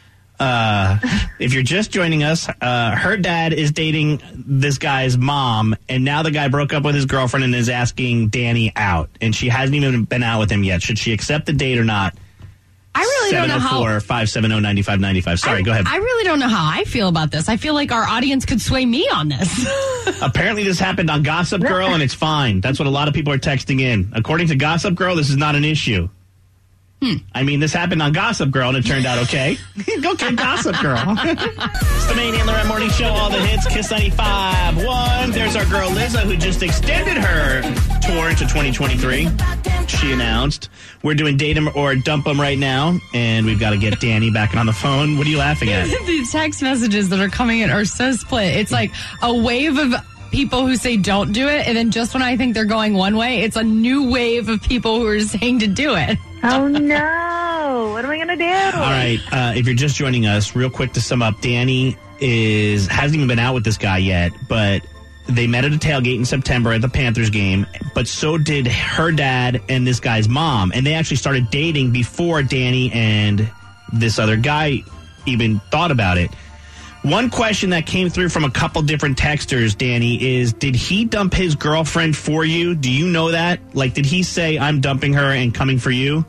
Uh, if you're just joining us, uh, her dad is dating this guy's mom, and now the guy broke up with his girlfriend and is asking Danny out, and she hasn't even been out with him yet. Should she accept the date or not? I really don't know how... seven oh four, five seven oh, nine five nine five. Sorry, I, go ahead. I really don't know how I feel about this. I feel like our audience could sway me on this. Apparently this happened on Gossip Girl, and it's fine. That's what a lot of people are texting in. According to Gossip Girl, this is not an issue. Hmm. I mean, this happened on Gossip Girl, and it turned out okay. Okay, Gossip Girl. It's the Main and Lorette Morning Show, all the hits, Kiss ninety-five point one. There's our girl Lizza, who just extended her tour into twenty twenty-three. She announced. We're doing Date 'Em or Dump 'Em right now, and we've got to get Danny back on the phone. What are you laughing at? The text messages that are coming in are so split. It's like a wave of people who say don't do it, and then just when I think they're going one way, it's a new wave of people who are saying to do it. Oh, no. What am I going to do? All right, uh, if you're just joining us, real quick to sum up, Danny is hasn't even been out with this guy yet, but they met at a tailgate in September at the Panthers game, but so did her dad and this guy's mom, and they actually started dating before Danny and this other guy even thought about it. One question that came through from a couple different texters, Danny, is did he dump his girlfriend for you? Do you know that? Like, did he say, I'm dumping her and coming for you?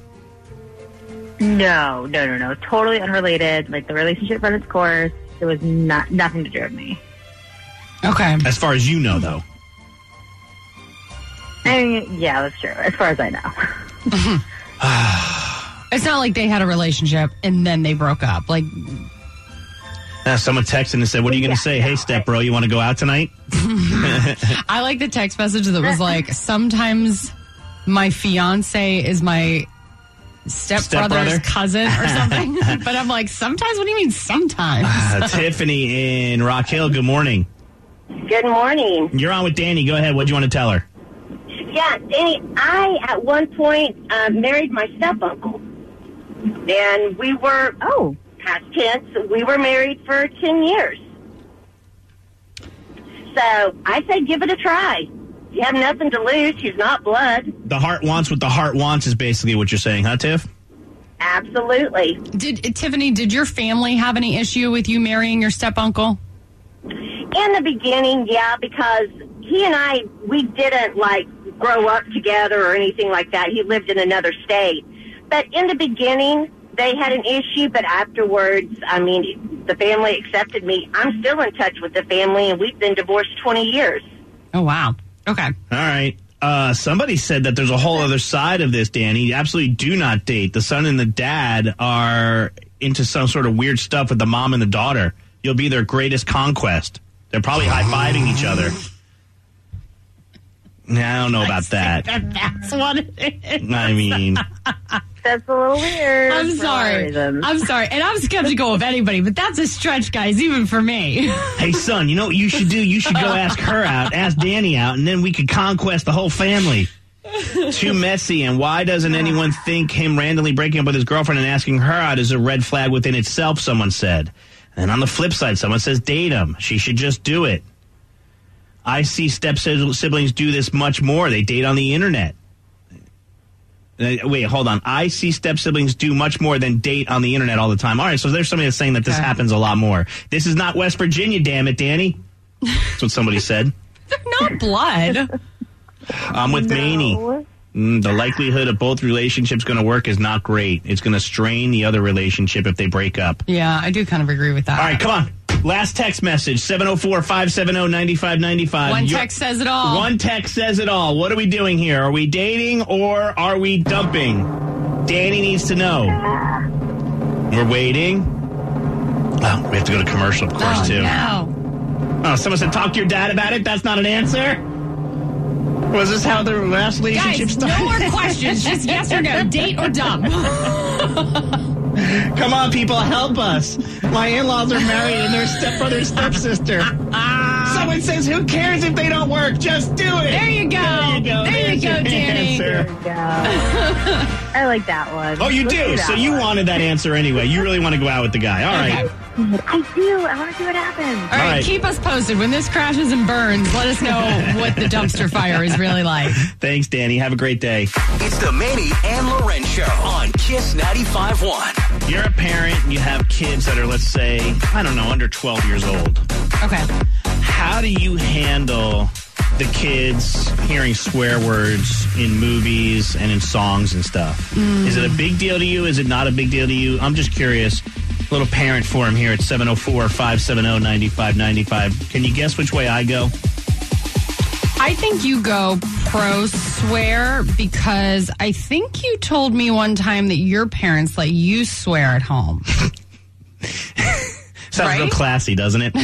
No, no, no, no. Totally unrelated. Like, the relationship ran its course. It was not nothing to do with me. Okay. As far as you know, though. I mean, yeah, that's true. As far as I know. It's not like they had a relationship and then they broke up. Like, Uh, someone texted and said, what are you going to Yeah, say? Hey, no, step bro, you want to go out tonight? I like the text message that was like, sometimes my fiance is my stepbrother's Stepbrother? cousin or something. But I'm like, sometimes? What do you mean sometimes? Uh, Tiffany in Rock Hill, good morning. Good morning. You're on with Danny. Go ahead. What do you want to tell her? Yeah, Danny, I, at one point, uh, married my step-uncle. And we were, oh, past tense, we were married for ten years. So I say give it a try. You have nothing to lose. She's not blood. The heart wants what the heart wants is basically what you're saying, huh, Tiff? Absolutely. Did Tiffany, did your family have any issue with you marrying your step-uncle? In the beginning, yeah, because he and I, we didn't, like, grow up together or anything like that. He lived in another state. But in the beginning, they had an issue, but afterwards, I mean, the family accepted me. I'm still in touch with the family, and we've been divorced twenty years. Oh, wow. Okay. All right. Uh, somebody said that there's a whole other side of this, Danny. You absolutely do not date. The son and the dad are into some sort of weird stuff with the mom and the daughter. You'll be their greatest conquest. They're probably high-fiving each other. I don't know about that. That's what it is. I mean... That's a little weird. I'm for a lot of sorry. reasons. I'm sorry. And I'm skeptical of anybody, but that's a stretch, guys, even for me. Hey, son, you know what you should do? You should go ask her out, ask Danny out, and then we could conquest the whole family. Too messy, and why doesn't anyone think him randomly breaking up with his girlfriend and asking her out is a red flag within itself, someone said. And on the flip side, someone says date him. She should just do it. I see step siblings do this much more. They date on the internet. Uh, wait, hold on. I see step siblings do much more than date on the internet all the time. All right, so there's somebody that's saying that this Okay. happens a lot more. This is not West Virginia, damn it, Danny. That's what somebody said. They're not blood. I'm with Maney. Mm, the likelihood of both relationships going to work is not great. It's going to strain the other relationship if they break up. Yeah, I do kind of agree with that. All right, come on. Last text message, seven oh four, five seven oh, nine five nine five. One You're- text says it all. One text says it all. What are we doing here? Are we dating or are we dumping? Danny needs to know. We're waiting. Oh, we have to go to commercial, of course, Oh, too. no. Oh, someone said talk to your dad about it? That's not an answer? Was this how the last relationship Guys, started? no more questions. Just yes or no. Date or dump. Come on, people, help us. My in-laws are married and their stepbrother and stepsister. Someone says, who cares if they don't work? Just do it. There you go. There you go. There you There's go, your Danny. answer. Yeah. I like that one. Oh, you Let's do? that So you one. wanted that answer anyway. You really want to go out with the guy. All right. Okay. I do. I want to see what happens. All right, right. keep us posted. When this crashes and burns, let us know what the dumpster fire is really like. Thanks, Danny. Have a great day. It's the Manny and Loren Show on Kiss ninety-five point one. You're a parent and you have kids that are, let's say, I don't know, under twelve years old. Okay. How do you handle the kids hearing swear words in movies and in songs and stuff? Mm. Is it a big deal to you? Is it not a big deal to you? I'm just curious. A little parent forum here at seven oh four, five seven oh, nine five nine five. Can you guess which way I go? I think you go pro swear because I think you told me one time that your parents let you swear at home. Sounds real Right? classy, doesn't it?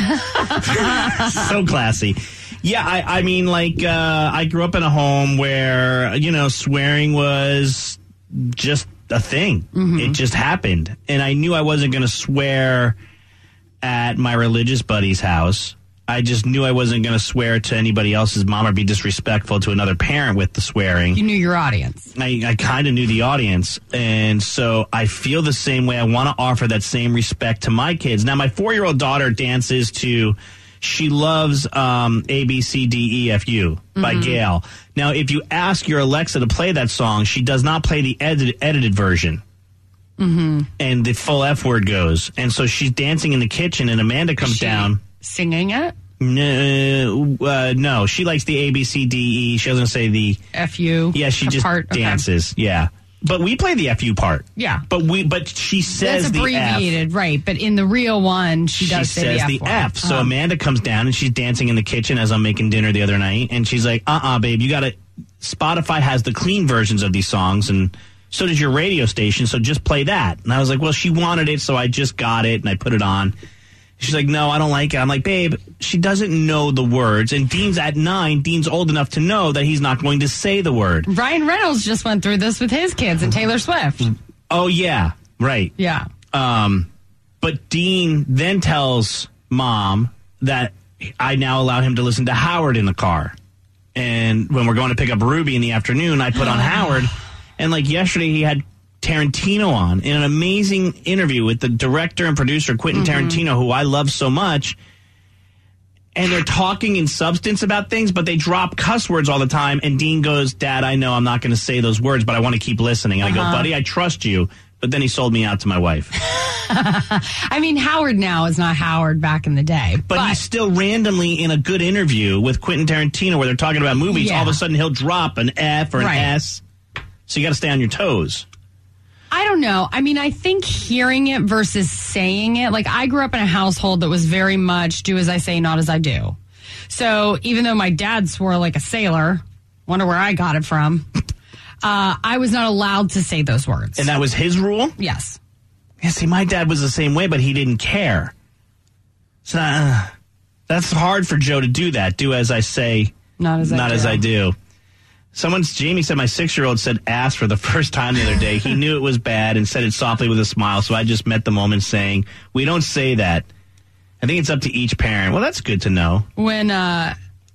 So classy. Yeah, I, I mean, like, uh, I grew up in a home where, you know, swearing was just a thing. Mm-hmm. It just happened. And I knew I wasn't going to swear at my religious buddy's house. I just knew I wasn't going to swear to anybody else's mom or be disrespectful to another parent with the swearing. You knew your audience. I, I kind of knew the audience, and so I feel the same way. I want to offer that same respect to my kids. Now, my four-year-old daughter dances to, she loves um, A, B, C, D, E, F, U by Gail. Now, if you ask your Alexa to play that song, she does not play the edit, edited version. Mm-hmm. And the full F word goes. And so she's dancing in the kitchen, and Amanda comes She down. Singing it? No, uh, no, she likes the A, B, C, D, E. She doesn't say the... F U. Yeah, she her just part. Okay. dances. Yeah, but we play the F U part. Yeah. but we but she says That's the F. abbreviated, right? But in the real one, she She does say says the the F. F. word. So Um, Amanda comes down and she's dancing in the kitchen as I'm making dinner the other night, and she's like, "Uh, uh babe, you got to." Spotify has the clean versions of these songs, and so does your radio station. So just play that. And I was like, "Well, she wanted it, so I just got it and I put it on." She's like, no, I don't like it. I'm like, babe, she doesn't know the words. And Dean's at nine. Dean's old enough to know that he's not going to say the word. Ryan Reynolds just went through this with his kids and Taylor Swift. Oh, yeah. Right. Yeah. Um, but Dean then tells Mom that I now allow him to listen to Howard in the car. And when we're going to pick up Ruby in the afternoon, I put on Howard. And like yesterday, he had Tarantino on in an amazing interview with the director and producer, Quentin mm-hmm. Tarantino, who I love so much. And they're talking in substance about things, but they drop cuss words all the time. And Dean goes, Dad, I know I'm not going to say those words, but I want to keep listening. And uh-huh. I go, buddy, I trust you. But then he sold me out to my wife. I mean, Howard now is not Howard back in the day. But, but he's still randomly in a good interview with Quentin Tarantino where they're talking about movies. Yeah. All of a sudden, he'll drop an F or an right. S. So you got to stay on your toes. I don't know. I mean, I think hearing it versus saying it, like I grew up in a household that was very much do as I say, not as I do. So even though my dad swore like a sailor, wonder where I got it from, uh, I was not allowed to say those words. And that was his rule? Yes. Yeah, see, my dad was the same way, but he didn't care. So uh, that's hard for Joe to do that. Do as I say, not as I not do. as I do. Someone's Jamie said my six-year-old said ass for the first time the other day. He knew it was bad and said it softly with a smile, so I just met the moment saying, we don't say that. I think it's up to each parent. Well, that's good to know. When uh,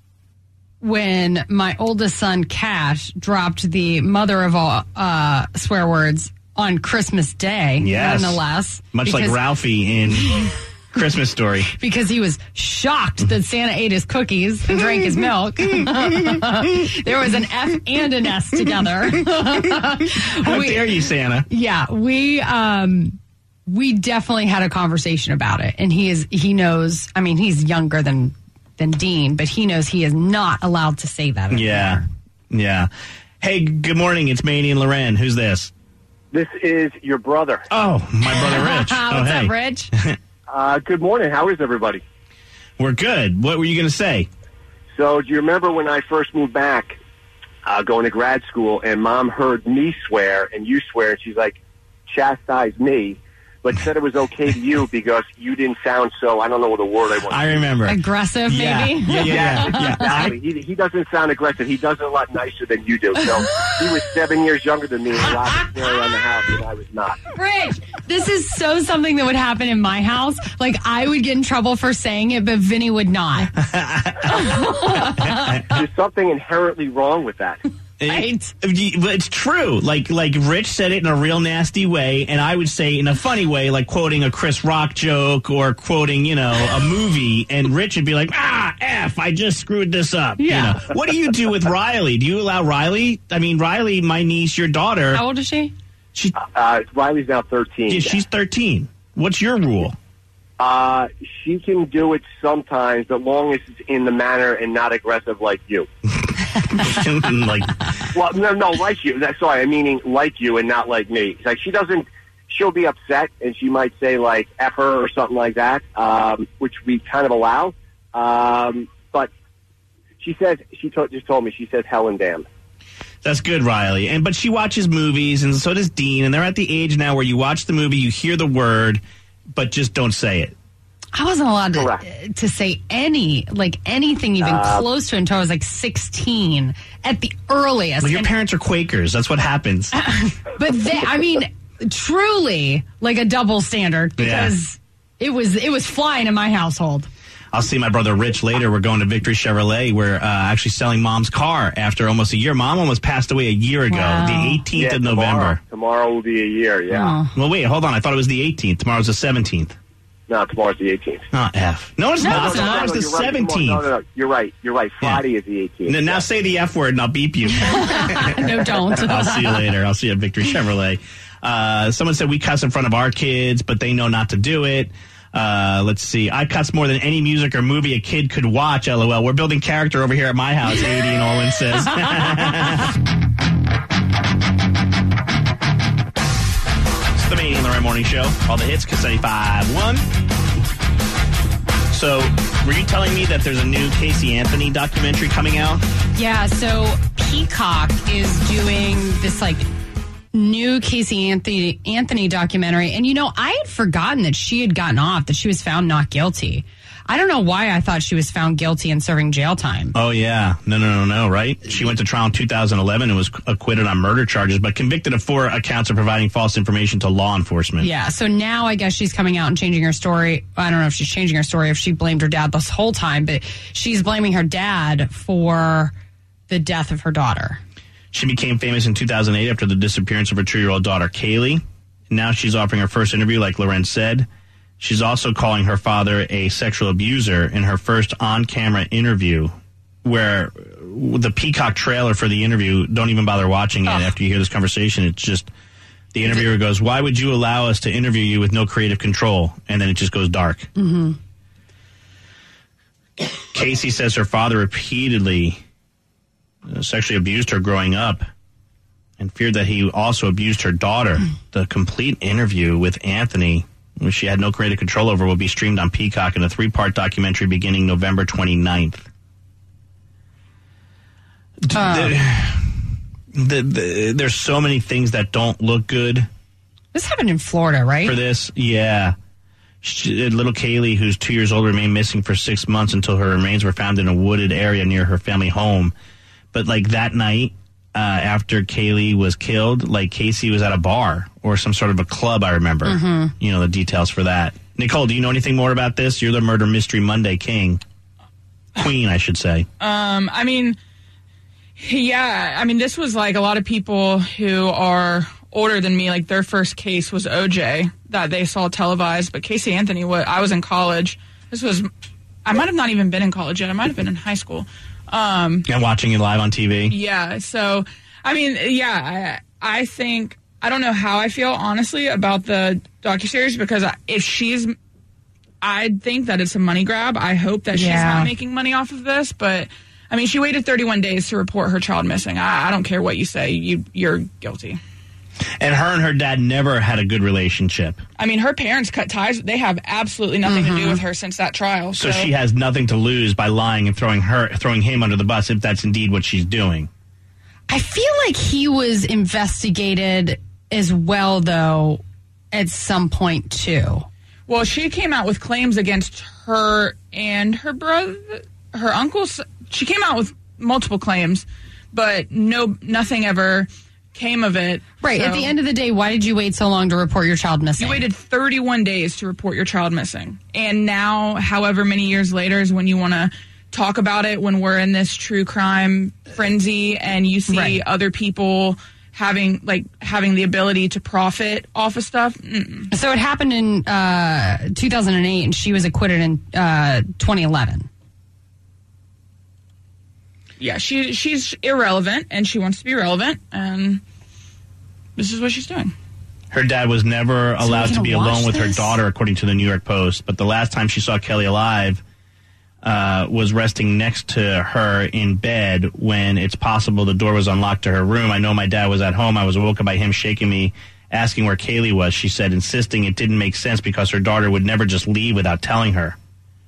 when my oldest son, Cash, dropped the mother of all uh, swear words on Christmas Day, yes. nonetheless. Much like Ralphie in Christmas Story. Because he was shocked that Santa ate his cookies and drank his milk. There was an F and an S together. How we, dare you, Santa? Yeah, we um, we definitely had a conversation about it, and he is he knows. I mean, he's younger than than Dean, but he knows he is not allowed to say that anymore. Yeah, yeah. Hey, good morning. It's Manny and Loren. Who's this? This is your brother. Oh, my brother Rich. What's oh, hey. up, Rich? Uh, good morning. How is everybody? We're good. What were you going to say? So, do you remember when I first moved back, uh, going to grad school, and Mom heard me swear and you swear, and she's like, chastise me, but said it was okay to you because you didn't sound so, I don't know what the word I want. I remember. Aggressive, yeah. maybe? Yeah, yeah, yeah. yeah. Exactly. He, he doesn't sound aggressive. He does it a lot nicer than you do. So, he was seven years younger than me and allowed to swear around the house, and I was not. Rich, this is so something that would happen in my house. Like, I would get in trouble for saying it, but Vinny would not. There's something inherently wrong with that. Right. It, it's true. Like like Rich said it in a real nasty way, and I would say in a funny way, like quoting a Chris Rock joke or quoting, you know, a movie, and Rich would be like, ah, F, I just screwed this up. Yeah. You know? What do you do with Riley? Do you allow Riley? I mean, Riley, my niece, your daughter. How old is she? She uh, Riley's now thirteen. Yeah, she's thirteen. What's your rule? Uh, she can do it sometimes, as long as it's in the manner and not aggressive like you. like, well, no, no, like you. That's sorry, I'm meaning like you and not like me. Like she doesn't. She'll be upset and she might say like "F her" or something like that, um, which we kind of allow. Um, but she says she to- just told me she says "hell and damn." That's good, Riley. And but she watches movies, and so does Dean. And they're at the age now where you watch the movie, you hear the word, but just don't say it. I wasn't allowed to, to say any, like anything even uh, close to it until I was like sixteen at the earliest. Well, your and, parents are Quakers. That's what happens. But they, I mean, truly like a double standard because yeah. it was it was flying in my household. I'll see my brother Rich later. We're going to Victory Chevrolet. We're uh, actually selling Mom's car after almost a year. Mom almost passed away a year ago, wow. the eighteenth yeah, of tomorrow, November. Tomorrow will be a year, yeah. Oh. Well, wait, hold on. I thought it was the eighteenth. Tomorrow's the seventeenth. No, tomorrow's the eighteenth. Oh, F. No, it's no, not. it's not. Tomorrow's the right. seventeenth. No, no, no. You're right. You're right. Friday yeah. is the eighteenth. Now, now yeah. say the F word and I'll beep you. No, don't. I'll see you later. I'll see you at Victory Chevrolet. Uh, someone said we cuss in front of our kids, but they know not to do it. Uh, let's see. I cuss more than any music or movie a kid could watch, LOL. We're building character over here at my house, eighty and Olin says. It's the Manny and Loren Morning Show. All the hits, Kiss ninety-five point one. So, were you telling me that there's a new Casey Anthony documentary coming out? Yeah, so Peacock is doing this, like, new Casey Anthony, Anthony documentary. And, you know, I had forgotten that she had gotten off, that she was found not guilty. I don't know why I thought she was found guilty and serving jail time. Oh, yeah. No, no, no, no, right? She went to trial in two thousand eleven and was acquitted on murder charges, but convicted of four accounts of providing false information to law enforcement. Yeah, so now I guess she's coming out and changing her story. I don't know if she's changing her story, if she blamed her dad this whole time, but she's blaming her dad for the death of her daughter. She became famous in two thousand eight after the disappearance of her two-year-old daughter, Kaylee. Now she's offering her first interview, like Loren said. She's also calling her father a sexual abuser in her first on-camera interview, where the Peacock trailer for the interview, don't even bother watching it oh. after you hear this conversation. It's just, the interviewer goes, why would you allow us to interview you with no creative control? And then it just goes dark. Mm-hmm. Casey says her father repeatedly sexually abused her growing up and feared that he also abused her daughter. The complete interview with Anthony, which she had no creative control over, will be streamed on Peacock in a three-part documentary beginning November twenty-ninth. Uh, the, the, the, there's so many things that don't look good. This happened in Florida, right? For this, yeah. She, little Kaylee, who's two years old, remained missing for six months until her remains were found in a wooded area near her family home. But, like, that night, uh, after Kaylee was killed, like, Casey was at a bar or some sort of a club, I remember. Mm-hmm. You know, the details for that. Nicole, do you know anything more about this? You're the Murder Mystery Monday king. Queen, I should say. Um, I mean, yeah, I mean, this was, like, a lot of people who are older than me, like, their first case was O J that they saw televised. But Casey Anthony, what I was in college. This was, I might have not even been in college yet. I might have been in high school. Um, and watching it live on T V. Yeah. So, I mean, yeah, I, I think, I don't know how I feel, honestly, about the docuseries, because if she's, I think that it's a money grab. I hope that she's yeah. not making money off of this. But, I mean, she waited thirty-one days to report her child missing. I, I don't care what you say. You, you're guilty. And her and her dad never had a good relationship. I mean, her parents cut ties. They have absolutely nothing mm-hmm. to do with her since that trial. So. so she has nothing to lose by lying and throwing her, throwing him under the bus, if that's indeed what she's doing. I feel like he was investigated as well, though, at some point, too. Well, she came out with claims against her and her brother, her uncles. She came out with multiple claims, but no, nothing ever came of it. Right. So, at the end of the day, why did you wait so long to report your child missing? You waited thirty-one days to report your child missing. And now, however many years later, is when you want to talk about it, when we're in this true crime frenzy and you see right. other people having like having the ability to profit off of stuff. Mm-mm. So it happened in uh, two thousand eight, and she was acquitted in uh, twenty eleven. Yeah, she she's irrelevant, and she wants to be relevant, and this is what she's doing. Her dad was never allowed so to be alone with this? her daughter, according to the New York Post. But the last time she saw Kelly alive uh, was resting next to her in bed when it's possible the door was unlocked to her room. I know my dad was at home. I was awoken by him shaking me, asking where Kaylee was, she said, insisting it didn't make sense because her daughter would never just leave without telling her.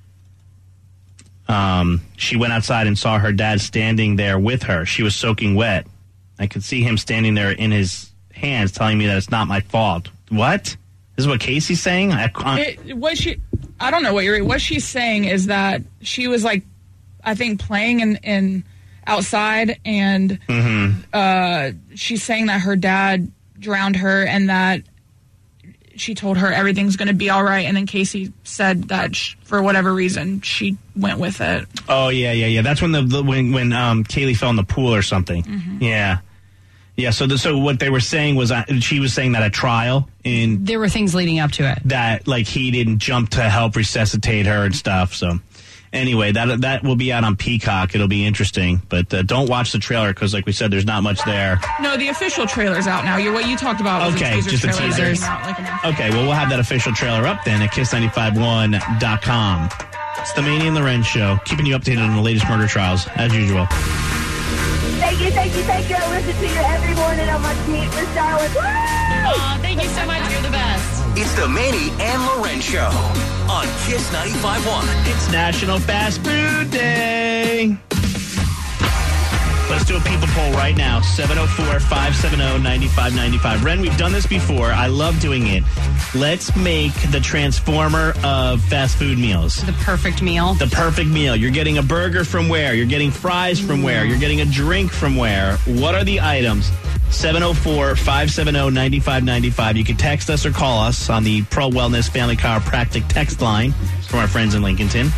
Um, she went outside and saw her dad standing there with her. She was soaking wet. I could see him standing there in his hands telling me that it's not my fault. What? This is what Casey's saying? I, I, it, what she, I don't know what you're, what she's saying is that she was like, I think playing in, in outside and, mm-hmm. uh, she's saying that her dad drowned her and that she told her everything's going to be all right. And then Casey said that sh- for whatever reason, she went with it. Oh, yeah, yeah, yeah. That's when the, the when, when um, Kaylee fell in the pool or something. Mm-hmm. Yeah. Yeah, so the, so what they were saying was, uh, she was saying that at trial, in there were things leading up to it. That, like, he didn't jump to help resuscitate her and stuff, so... Anyway, that that will be out on Peacock. It'll be interesting. But uh, don't watch the trailer because, like we said, there's not much there. No, the official trailer's out now. You, what you talked about was okay, the teaser just the trailer teasers. that came out, like, okay, well, we'll have that official trailer up then at kiss nine five one dot com. It's the Manny and Loren Show, keeping you updated on the latest murder trials, as usual. Thank you, thank you, thank you. I listen to you every morning on my commute for Charlotte. Oh, thank you so much. You're the best. It's the Manny and Loren Show on Kiss ninety-five point one. It's National Fast Food Day. Let's do a people poll right now. seven oh four, five seven oh, nine five nine five. Ren, we've done this before. I love doing it. Let's make the transformer of fast food meals. The perfect meal. The perfect meal. You're getting a burger from where? You're getting fries from where? You're getting a drink from where? What are the items? seven oh four, five seven oh, nine five nine five. You can text us or call us on the Pro Wellness Family Chiropractic text line from our friends in Lincolnton.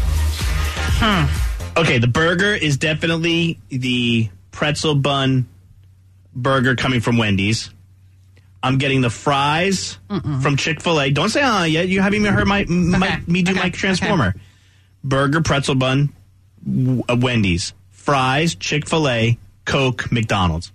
Hmm. Okay, the burger is definitely the pretzel bun burger coming from Wendy's. I'm getting the fries Mm-mm. from Chick-fil-A. Don't say uh yet. You haven't even heard my, my okay. me do okay. my transformer. Okay. Burger, pretzel bun, w- uh, Wendy's. Fries, Chick-fil-A, Coke, McDonald's.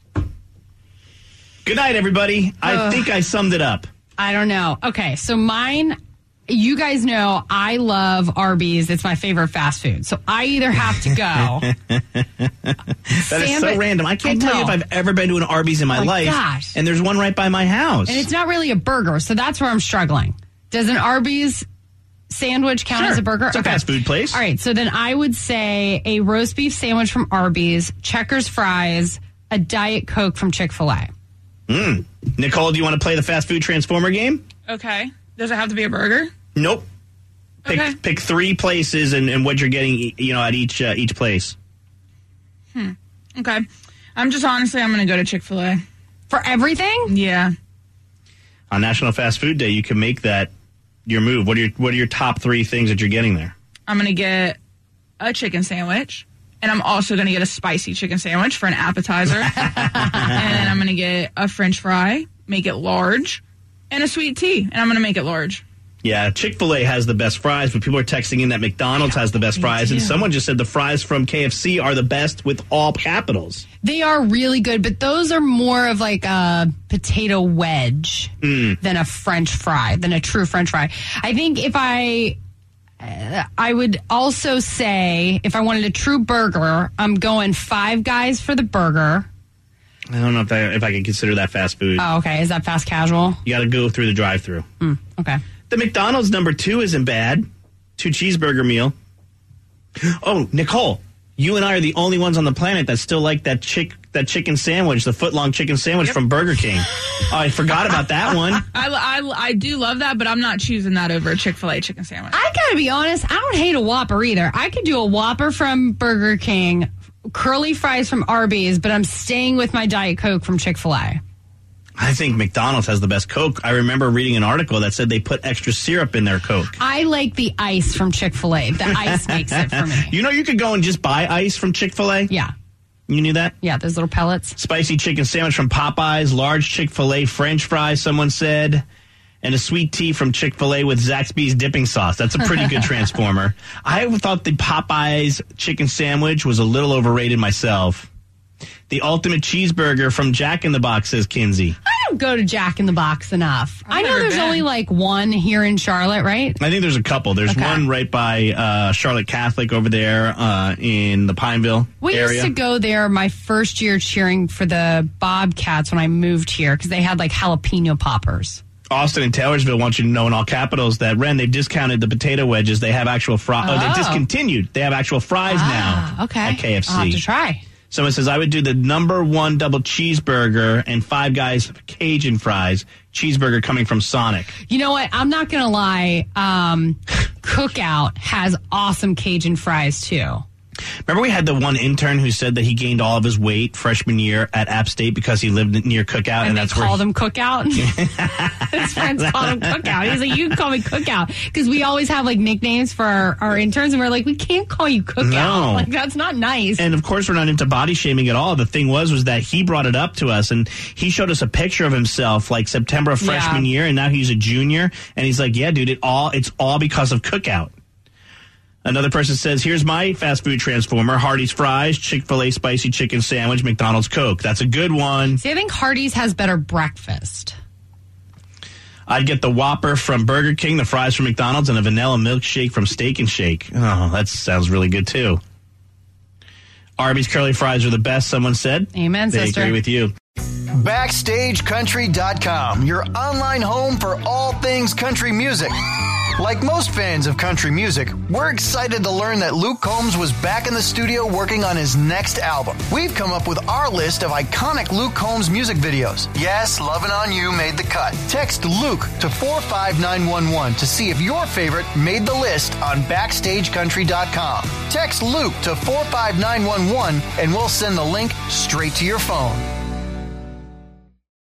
Good night, everybody. I uh, think I summed it up. I don't know. Okay, so mine... You guys know I love Arby's. It's my favorite fast food. So I either have to go. that Sandwich, is so random. I can't I tell you if I've ever been to an Arby's in my, oh my life. Gosh. And there's one right by my house. And it's not really a burger, so that's where I'm struggling. Does an Arby's sandwich count sure. as a burger? It's a okay. fast food place. All right, so then I would say a roast beef sandwich from Arby's, Checkers fries, a Diet Coke from Chick-fil-A. Mm. Nicole, do you want to play the fast food transformer game? Okay. Does it have to be a burger? Nope. Pick okay. pick three places and, and what you're getting, you know, at each uh, each place. Hmm. Okay. I'm just honestly, I'm going to go to Chick-fil-A. For everything? Yeah. On National Fast Food Day, you can make that your move. What are your What are your top three things that you're getting there? I'm going to get a chicken sandwich, and I'm also going to get a spicy chicken sandwich for an appetizer, and then I'm going to get a French fry, make it large. And a sweet tea, and I'm going to make it large. Yeah, Chick-fil-A has the best fries, but people are texting in that McDonald's has the best fries, and someone just said the fries from K F C are the best with all capitals. They are really good, but those are more of like a potato wedge mm. than a French fry, than a true French fry. I think if I... Uh, I would also say, if I wanted a true burger, I'm going Five Guys for the burger. I don't know if I, if I can consider that fast food. Oh, okay. Is that fast casual? You got to go through the drive-thru. Mm, okay. The McDonald's number two isn't bad. Two cheeseburger meal. Oh, Nicole, you and I are the only ones on the planet that still like that chick that chicken sandwich, the foot-long chicken sandwich yep. from Burger King. Oh, I forgot about that one. I, I, I do love that, but I'm not choosing that over a Chick-fil-A chicken sandwich. I got to be honest, I don't hate a Whopper either. I could do a Whopper from Burger King, curly fries from Arby's, but I'm staying with my Diet Coke from Chick-fil-A. I think McDonald's has the best Coke. I remember reading an article that said they put extra syrup in their Coke. I like the ice from Chick-fil-A. The ice makes it for me. You know you could go and just buy ice from Chick-fil-A? Yeah. You knew that? Yeah, those little pellets. Spicy chicken sandwich from Popeyes, large Chick-fil-A French fries, someone said, and a sweet tea from Chick-fil-A with Zaxby's dipping sauce. That's a pretty good transformer. I thought the Popeyes chicken sandwich was a little overrated myself. The ultimate cheeseburger from Jack in the Box, says Kinsey. I don't go to Jack in the Box enough. I've I know there's been. only like one here in Charlotte, right? I think there's a couple. There's okay. one right by uh, Charlotte Catholic over there uh, in the Pineville we area. We used to go there my first year cheering for the Bobcats when I moved here because they had like jalapeno poppers. Austin and Taylorsville want you to know in all capitals that, Ren, they've discounted the potato wedges. They have actual fries. Oh. oh, they discontinued. They have actual fries ah, now okay. at K F C. I'll have to try. Someone says, I would do the number one double cheeseburger and Five Guys Cajun fries. Cheeseburger coming from Sonic. You know what? I'm not going to lie. Um, Cookout has awesome Cajun fries, too. Remember we had the one intern who said that he gained all of his weight freshman year at App State because he lived near Cookout, and, and that's they where called he... him Cookout. His friends called him Cookout. He's like, you can call me Cookout because we always have like nicknames for our, our interns, and we're like, we can't call you Cookout. No. Like that's not nice. And of course, we're not into body shaming at all. The thing was, was that he brought it up to us, and he showed us a picture of himself like September of freshman yeah. year, and now he's a junior, and he's like, yeah, dude, it all it's all because of Cookout. Another person says, here's my fast food transformer, Hardee's fries, Chick-fil-A spicy chicken sandwich, McDonald's Coke. That's a good one. See, I think Hardee's has better breakfast. I'd get the Whopper from Burger King, the fries from McDonald's, and a vanilla milkshake from Steak and Shake. Oh, that sounds really good, too. Arby's curly fries are the best, someone said. Amen, they sister. They agree with you. Backstage Country dot com, your online home for all things country music. Like most fans of country music, we're excited to learn that Luke Combs was back in the studio working on his next album. We've come up with our list of iconic Luke Combs music videos. Yes, Lovin' On You made the cut. Text Luke to four five nine one one to see if your favorite made the list on backstage country dot com. Text Luke to four five nine one one and we'll send the link straight to your phone.